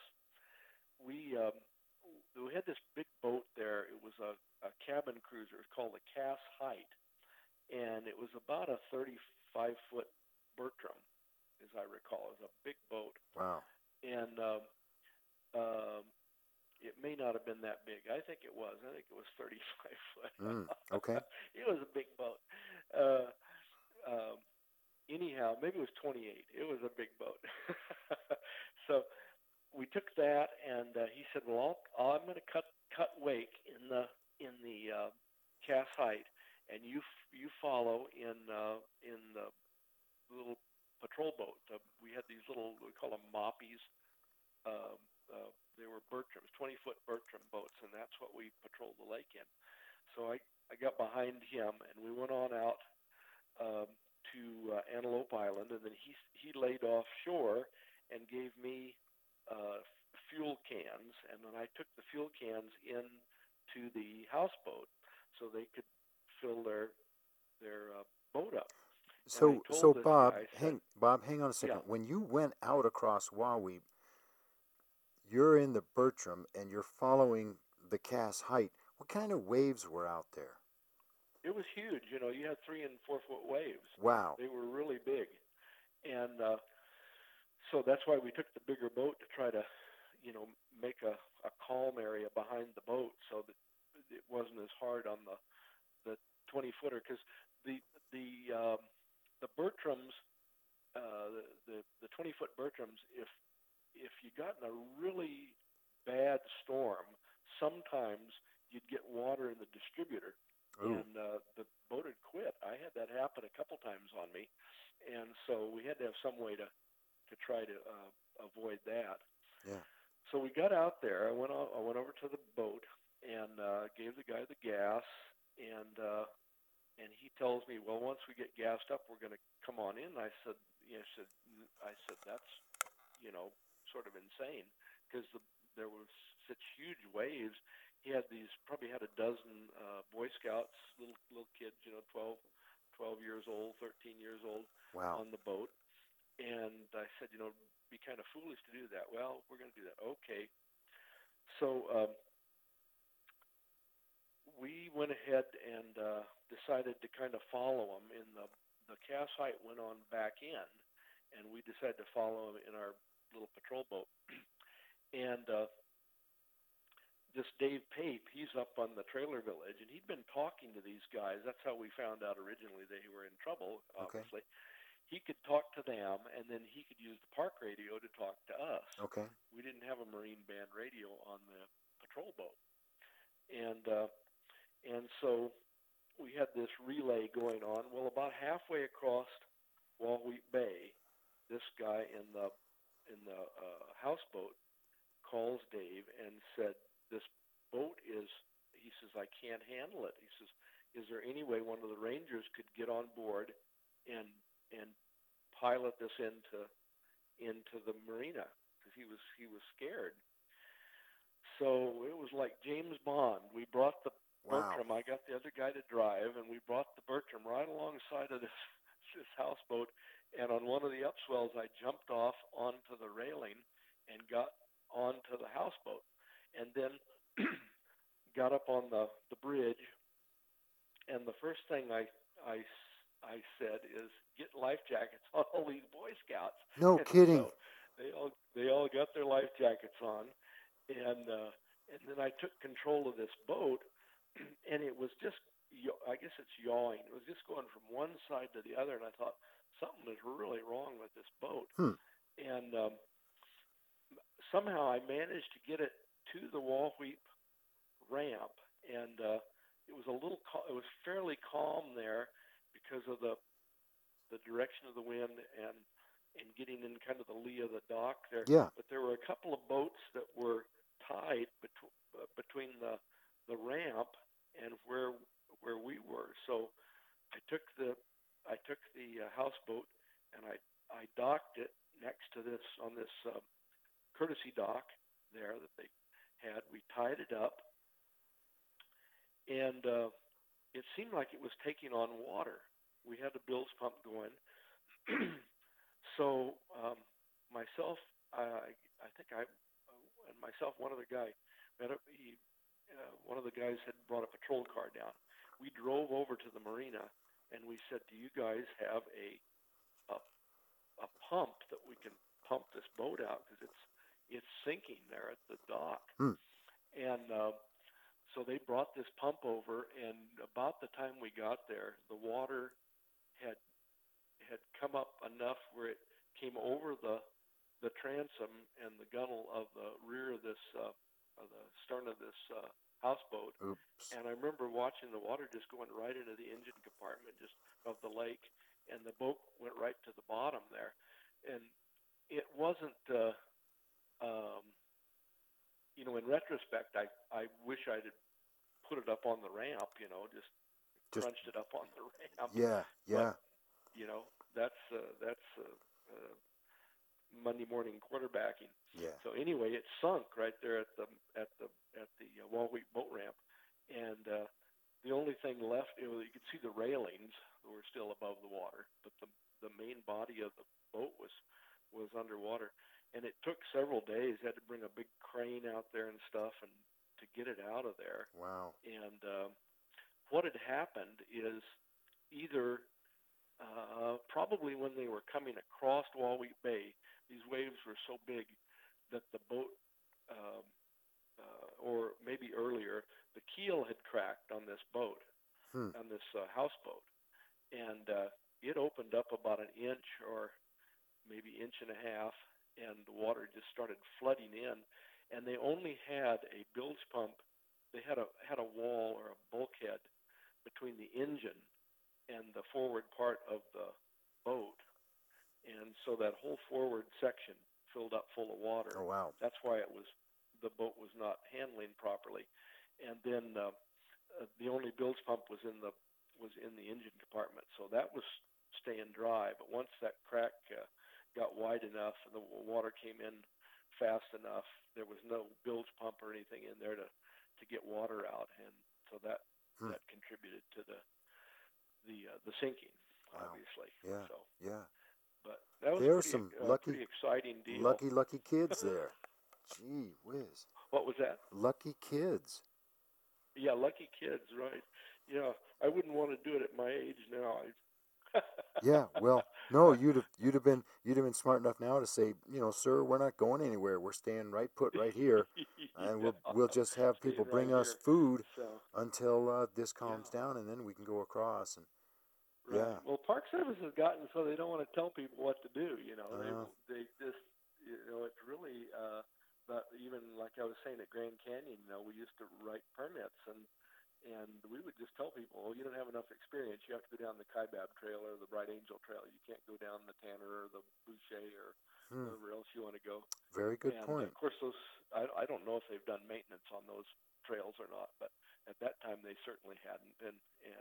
We had this big boat there. It was a cabin cruiser. It was called the Cass Height, and it was about a 35-foot Bertram, as I recall. It was a big boat, Wow. and it may not have been that big. I think it was. I think it was 35 foot. Okay. It was a big boat. Uh, Anyhow, maybe it was 28. It was a big boat. So we took that, and he said, "Well, I'm going to cut wake in the Cass Height, and you follow in the little patrol boat. We had these little, we call them moppies. They were Bertrams, 20-foot Bertram boats, and that's what we patrolled the lake in. So I got behind him, and we went on out to Antelope Island, and then he laid offshore and gave me fuel cans, and then I took the fuel cans in to the houseboat so they could fill their boat up. So, Bob, Said, hang on a second. yeah, When you went out across Walweep, you're in the Bertram and you're following the Cass Height. What kind of waves were out there? it was huge. You had 3 and 4 foot waves. Wow. They were really big, and so that's why we took the bigger boat to try to, make a calm area behind the boat so that it wasn't as hard on the 20-footer, because the Bertrams, the 20-foot Bertrams, if you got in a really bad storm, sometimes you'd get water in the distributor. Ooh. And the boat would quit. I had that happen a couple times on me, and so we had to have some way to try to avoid that. Yeah. So we got out there. I went over to the boat and gave the guy the gas, and he tells me, "Well, once we get gassed up, we're going to come on in." I said, "That's sort of insane, because there was such huge waves." He probably had a dozen Boy Scouts, little kids, 12 years old, 13 years old, Wow. on the boat. And I said, it'd be kind of foolish to do that. Well, we're going to do that. Okay. So we went ahead and decided to kind of follow him. The Cass Height went on back in, and we decided to follow him in our little patrol boat. And this Dave Pape, he's up on the trailer village, and he'd been talking to these guys. That's how we found out originally they were in trouble, obviously. Okay. He could talk to them, and then he could use the park radio to talk to us. Okay. We didn't have a Marine Band radio on the patrol boat. And so we had this relay going on. Well, about halfway across Walweep Bay, this guy in the houseboat calls Dave and said, "This boat he says, I can't handle it." He says, "Is there any way one of the Rangers could get on board and pilot this into the marina?" Because he was scared. So it was like James Bond. We brought the Bertram. I got the other guy to drive, and we brought the Bertram right alongside of this houseboat. And on one of the upswells, I jumped off onto the railing and got onto the houseboat, and then got up on the bridge. And the first thing I said is, "Get life jackets on all these Boy Scouts." No kidding. So they all got their life jackets on, and then I took control of this boat and it was just, I guess it's yawing. It was just going from one side to the other, and I thought something is really wrong with this boat. Hmm. And somehow I managed to get it to the Wall Wheat ramp, and it was it was fairly calm there because of the direction of the wind and getting in kind of the lee of the dock there. Yeah. But there were a couple of boats that were tied between the ramp and where we were. So I took the houseboat and I docked it next to this on this courtesy dock there that they had. We tied it up, and it seemed like it was taking on water. We had the bilge pump going. So myself, I think and myself, one other guy, one of the guys had brought a patrol car down. We drove over to the marina, and we said, "Do you guys have a, a pump that we can pump this boat out because it's sinking there at the dock?" Hmm. And so they brought this pump over, and about the time we got there, the water had come up enough where it came over the transom and the gunnel of the rear of this of the stern of this houseboat. Oops. And I remember watching the water just going right into the engine compartment just of the lake, and the boat went right to the bottom there. And it wasn't, in retrospect, I wish I'd put it up on the ramp, just crunched it up on the ramp. Yeah. Yeah. But that's Monday morning quarterbacking. Yeah. So anyway, it sunk right there at the Wall Wheat boat ramp, and the only thing left, you could see the railings were still above the water, but the main body of the boat was underwater, and it took several days. Had to bring a big crane out there and stuff, and to get it out of there. Wow. And what had happened is either probably when they were coming across Wall Wheat Bay, these waves were so big that the boat, or maybe earlier, the keel had cracked on this boat, on this houseboat, and it opened up about an inch or maybe inch and a half, and the water just started flooding in, and they only had a bilge pump. They had a wall or a bulkhead between the engine and the forward part of the boat, and so that whole forward section filled up full of water. Oh, wow. That's why the boat was not handling properly, and then the only bilge pump was in the engine compartment, so that was staying dry. But once that crack got wide enough and the water came in fast enough, there was no bilge pump or anything in there to get water out, and so that contributed to the sinking, Wow. obviously. Yeah. So, Yeah. but that was There's some pretty exciting deal. lucky kids there. Gee whiz. What was that? Lucky kids. Yeah, lucky kids, right? Yeah, I wouldn't want to do it at my age now. Yeah. Well, no, you'd have been smart enough now to say, sir, we're not going anywhere. We're staying right put right here, and we'll just have people bring right us here. food So, until this calms down, and then we can go across. And right. yeah. Well, Park Service has gotten so they don't want to tell people what to do. They just, it's really. But even like I was saying at Grand Canyon, we used to write permits, and we would just tell people, you don't have enough experience. You have to go down the Kaibab Trail or the Bright Angel Trail. You can't go down the Tanner or the Boucher or wherever else you want to go. Very good point. Of course, I don't know if they've done maintenance on those trails or not, but at that time they certainly hadn't. And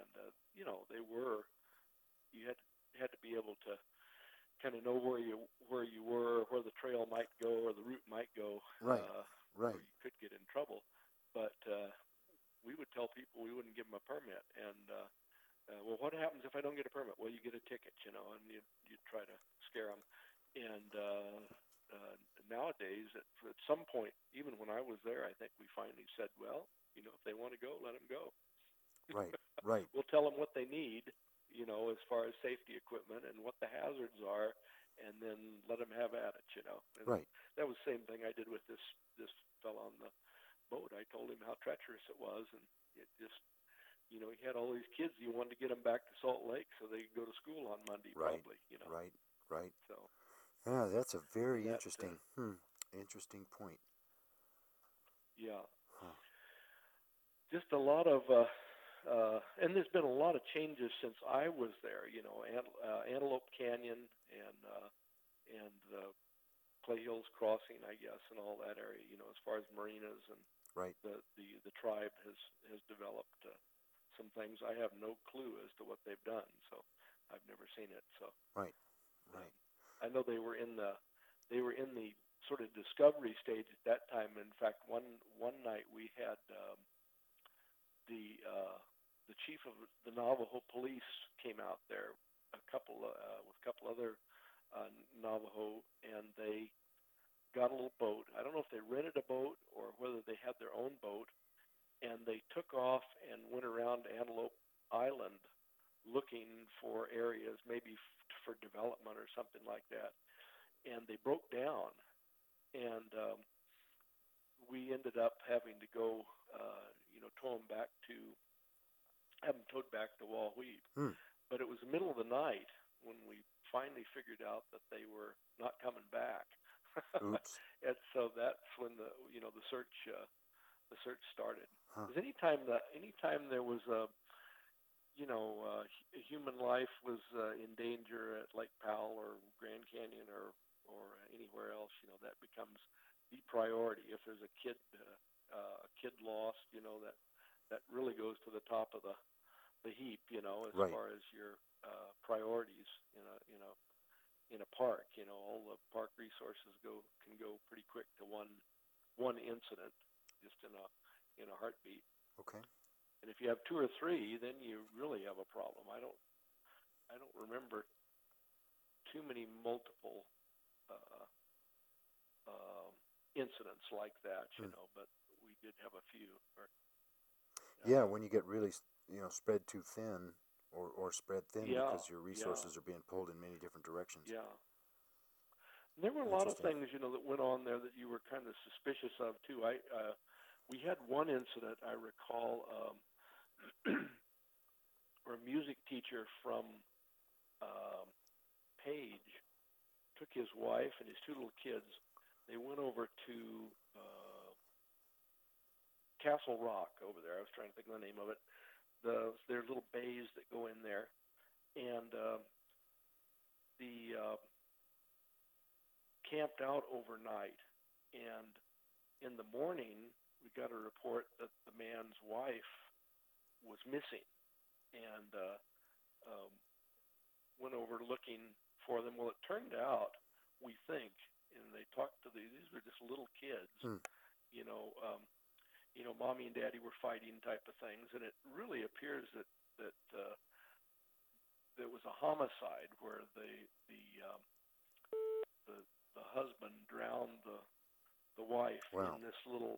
they were. You had to be able to kind of know where you were, where the trail might go, or the route might go, right. Or you could get in trouble. But we would tell people we wouldn't give them a permit, and well, what happens if I don't get a permit? Well, you get a ticket, and you try to scare them. And nowadays, at some point, even when I was there, I think we finally said, well, if they want to go, let them go. Right. We'll tell them what they need, as far as safety equipment and what the hazards are, and then let them have at it, And right. that was the same thing I did with this fellow on boat. I told him how treacherous it was, and it just, he had all these kids. He wanted to get them back to Salt Lake so they could go to school on Monday, Right. probably. Right. Right. So Yeah, that's a very that, interesting point. yeah, Huh. just a lot of, and there's been a lot of changes since I was there. Antelope Canyon and Clay Hills Crossing, I guess, and all that area. As far as marinas and Right. the tribe has developed some things. I have no clue as to what they've done, so I've never seen it. So Right. um, Right. I know they were in the sort of discovery stage at that time. In fact, one night we had the chief of the Navajo police came out there, with a couple other Navajo, and they got a little boat. I don't know if they rented a boat or whether they had their own boat, and they took off and went around Antelope Island looking for areas, maybe for development or something like that. And they broke down, and we ended up having to go, have them towed back to Wahweap. Hmm. But it was the middle of the night when we finally figured out that they were not coming back. Oops. And so that's when the search started. Huh. Because anytime there was human life was in danger at Lake Powell or Grand Canyon or anywhere else, that becomes the priority. If there's a kid lost, that really goes to the top of the heap, as Right. far as your priorities in a park. All the park resources can go pretty quick to one incident, just in a heartbeat. Okay. And if you have two or three, then you really have a problem. I don't remember too many multiple incidents like that, but we did have a few. Yeah, when you get really, spread too thin, or spread thin Yeah, because your resources are being pulled in many different directions. yeah. And there were a lot of Interesting. things, that went on there that you were kind of suspicious of too. We had one incident I recall, where a music teacher from Page took his wife and his two little kids. They went over to Castle Rock over there. I was trying to think of the name of it. There are little bays that go in there, and the camped out overnight. And in the morning, we got a report that the man's wife was missing, and went over looking for them. Well, it turned out, we think, and they talked to these were just little kids, mommy and daddy were fighting type of things, and it really appears that there was a homicide where the husband drowned the wife. Wow. In this little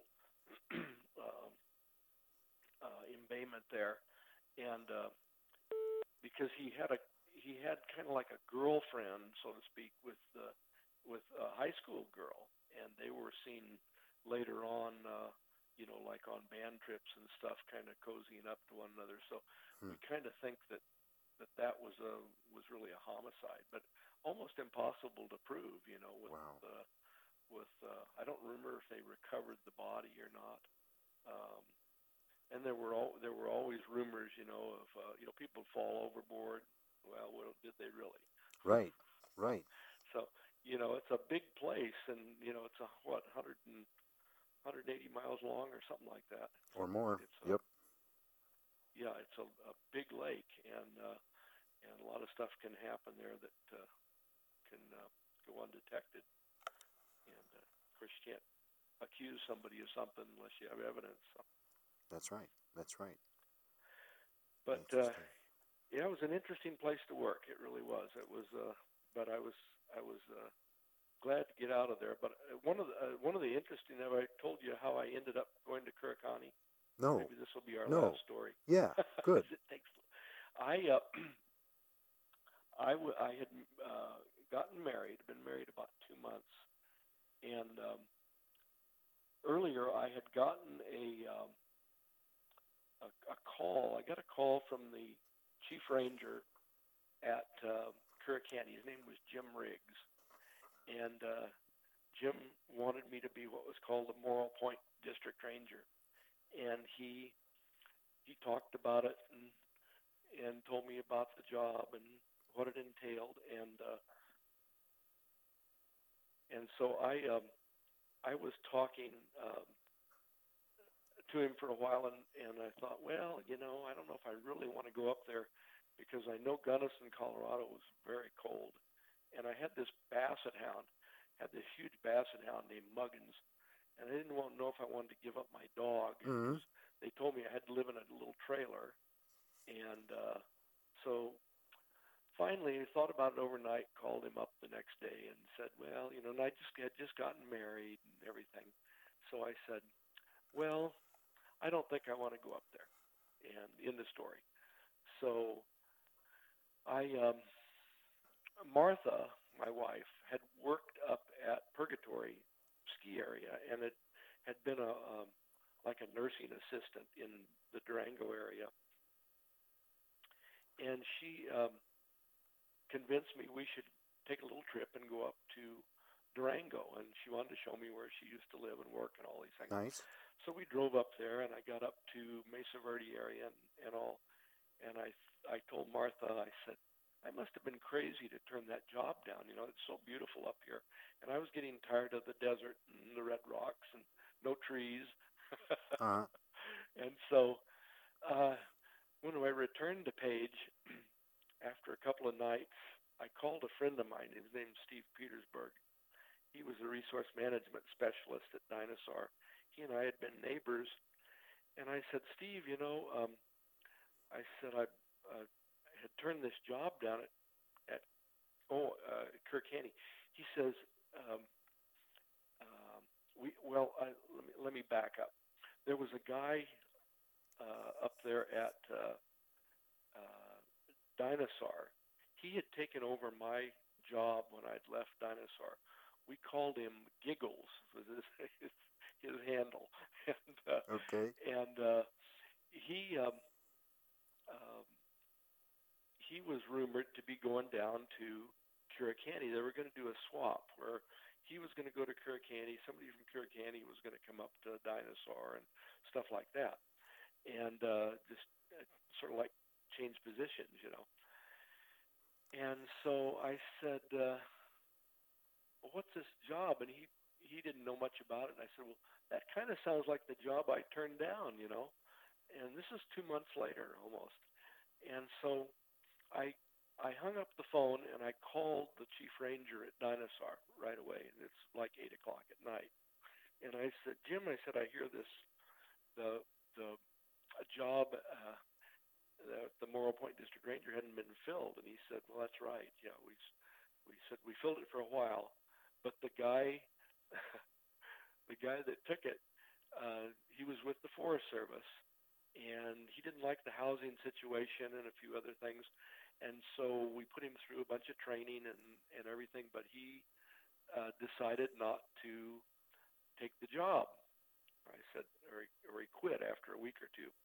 embayment there, and because he had kind of like a girlfriend, so to speak, with a high school girl, and they were seen later on, like on band trips and stuff, kind of cozying up to one another. So we kind of think that was really a homicide, but almost impossible to prove. Wow. I don't remember if they recovered the body or not. And there were always rumors, of people fall overboard. Well, did they really? Right. Right. So, it's a big place, and it's 180 miles long or something like that. Or more. Yep. Yep. Yeah, it's a big lake, and a lot of stuff can happen there that can go undetected. And of course, you can't accuse somebody of something unless you have evidence. So. That's right. That's right. But yeah, it was an interesting place to work. It really was. It was, but I was glad to get out of there. But one of the interesting. Have I told you how I ended up going to Kurikani? No. Maybe this will be our No. last story. Yeah. Good. I had gotten married. Been married about 2 months, and earlier I had gotten a call. I got a call from the chief ranger at Curricani. His name was Jim Riggs, and Jim wanted me to be what was called the Morro Point District Ranger, and he talked about it and told me about the job and what it entailed, and so I was talking to him for a while, and I thought, well, I don't know if I really want to go up there because I know Gunnison, Colorado was very cold, and I had this basset hound, had this huge basset hound named Muggins, and I didn't know if I wanted to give up my dog Mm-hmm. because they told me I had to live in a little trailer, and so finally I thought about it overnight, called him up the next day, and said, well, and I had just gotten married and everything, so I said, well, I don't think I want to go up there, and in the story. So I Martha, my wife, had worked up at Purgatory ski area, and it had been like a nursing assistant in the Durango area, and she convinced me we should take a little trip and go up to Durango, and she wanted to show me where she used to live and work and all these things. Nice. So we drove up there, and I got up to Mesa Verde area and all, and I told Martha, I said, I must have been crazy to turn that job down. It's so beautiful up here. And I was getting tired of the desert and the red rocks and no trees. Uh-huh. And so when I returned to Page after a couple of nights, I called a friend of mine. His name's Steve Petersburg. He was a resource management specialist at Dinosaur. He and I had been neighbors. And I said, Steve, I said, I had turned this job down at Curricani. He says, um, let me back up. There was a guy up there at Dinosaur. He had taken over my job when I'd left Dinosaur. We called him Giggles, was his handle, Okay. and he he was rumored to be going down to Curricani. They were going to do a swap where he was going to go to Curricani, somebody from Curricani was going to come up to Dinosaur and stuff like that, and just sort of like change positions. And so I said, what's this job? And he didn't know much about it. And I said, well, that kind of sounds like the job I turned down. And this is 2 months later almost. And so I hung up the phone and I called the chief ranger at Dinosaur right away. And it's like 8 o'clock at night. And I said, Jim, I hear the job the Morro Point District Ranger hadn't been filled. And he said, well, that's right. Yeah, we said we filled it for a while, but the guy the guy that took it, he was with the Forest Service, and he didn't like the housing situation and a few other things, and so we put him through a bunch of training and everything, but he decided not to take the job. I said, or he quit after a week or two.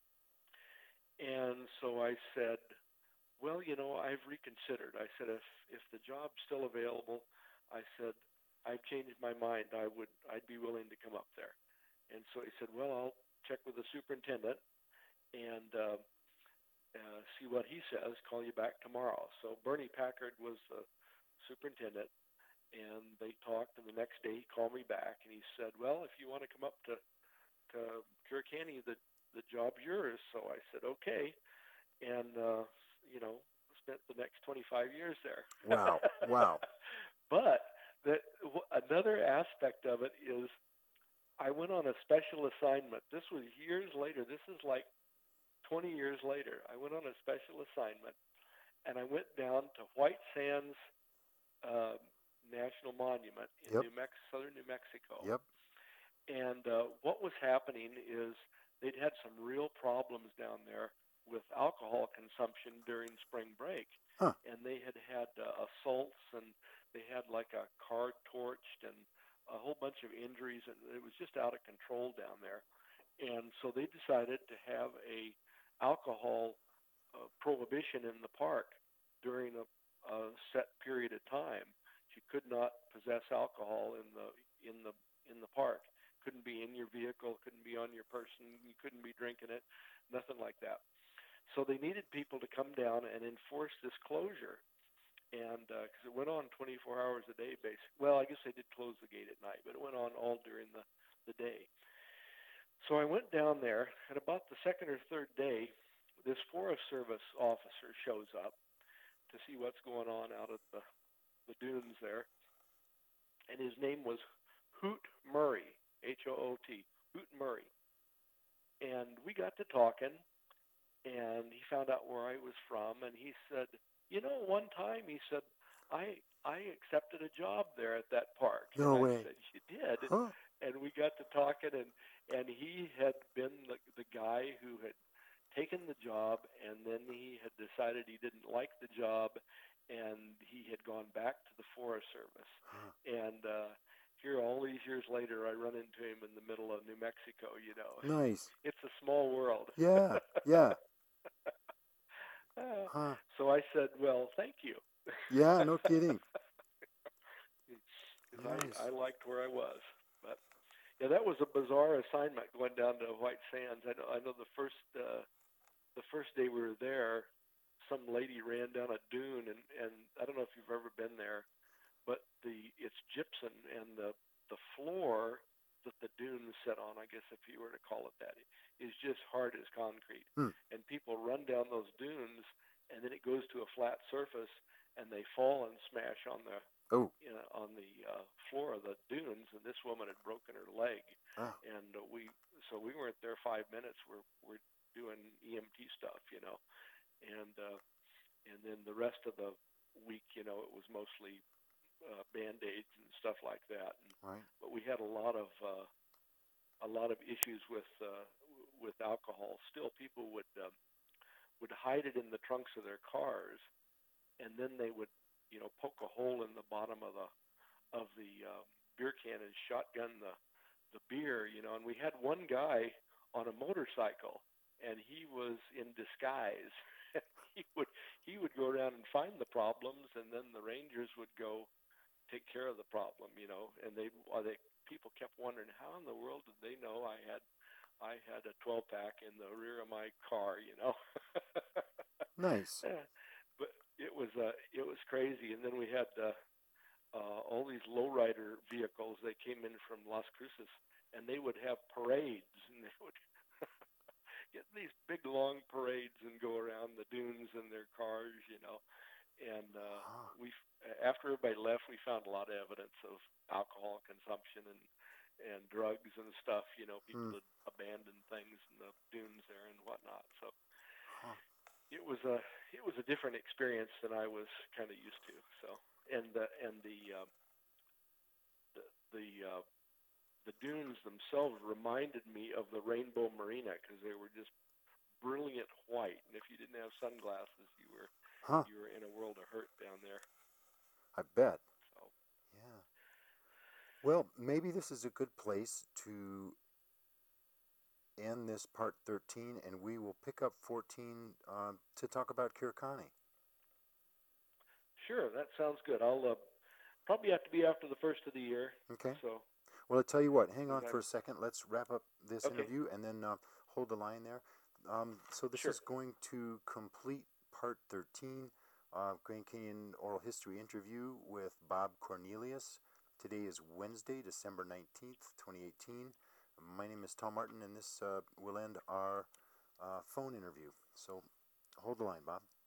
And so I said, well, I've reconsidered. I said, if the job's still available, I said, I've changed my mind. I'd be willing to come up there. And so he said, well, I'll check with the superintendent and see what he says. Call you back tomorrow. So Bernie Packard was the superintendent, and they talked. And the next day he called me back and he said, well, if you want to come up to Curricani, the job's yours. So I said, okay. And, spent the next 25 years there. Wow. Wow. But another aspect of it is I went on a special assignment. This was years later. This is like 20 years later. I went on a special assignment, and I went down to White Sands National Monument in Yep. southern New Mexico. Yep. And what was happening is they'd had some real problems down there with alcohol consumption during spring break. Huh. And they had assaults, and they had like a car torched and a whole bunch of injuries, and it was just out of control down there. And so they decided to have a alcohol prohibition in the park during a set period of time. You could not possess alcohol in the in the park. Couldn't be in your vehicle. Couldn't be on your person. You couldn't be drinking it. Nothing like that. So they needed people to come down and enforce this closure, and because it went on 24 hours a day, basically. Well, I guess they did close the gate at night, but it went on all during the day. So I went down there, and about the second or third day, this Forest Service officer shows up to see what's going on out at the dunes there, and his name was Hoot Murray, Hoot, Hoot Murray. And we got to talking, and he found out where I was from, and he said, one time he said, I accepted a job there at that park. No And I way. said, you did? Huh? And we got to talking, and he had been the guy who had taken the job, and then he had decided he didn't like the job, and he had gone back to the Forest Service. Huh. And here, all these years later, I run into him in the middle of New Mexico. Nice. It's a small world. Yeah. Yeah. Uh, Huh. so I said, well, thank you. Yeah. No kidding. 'Cause Nice. I liked where I was. But yeah, that was a bizarre assignment going down to White Sands. I know the first day we were there, some lady ran down a dune, and I don't know if you've ever been there, but it's gypsum, and the floor that the dunes sit on, I guess if you were to call it that, is just hard as concrete. Hmm. And people run down those dunes, and then it goes to a flat surface, and they fall and smash on the Oh. on the floor of the dunes. And this woman had broken her leg, Ah. and we weren't there 5 minutes. We're doing EMT stuff, and then the rest of the week, it was mostly band-aids and stuff like that. Right. But we had a lot of issues with alcohol. Still, people would hide it in the trunks of their cars, and then they would poke a hole in the bottom of the beer can and shotgun the beer. And we had one guy on a motorcycle, and he was in disguise. he would go around and find the problems, and then the Rangers would go take care of the problem, and they people kept wondering, how in the world did they know I had a 12-pack in the rear of my car. Nice. Yeah, but it was crazy. And then we had all these lowrider vehicles. They came in from Las Cruces, and they would have parades, and they would get these big long parades and go around the dunes in their cars. And we, after everybody left, we found a lot of evidence of alcohol consumption and drugs and stuff. People had abandoned things in the dunes there and whatnot. So it was a different experience than I was kind of used to. So the dunes themselves reminded me of the Rainbow Marina because they were just brilliant white, and if you didn't have sunglasses, you were in a world of hurt down there. I bet. So. Yeah. Well, maybe this is a good place to end this part 13, and we will pick up 14 to talk about Kirkani. Sure, that sounds good. I'll probably have to be after the first of the year. Okay. So. Well, I'll tell you what. Hang on for a second. Let's wrap up this Okay. interview and then hold the line there. So this Sure. is going to complete part 13, Grand Canyon Oral History interview with Bob Cornelius. Today is Wednesday, December 19th, 2018. My name is Tom Martin, and this will end our phone interview. So hold the line, Bob.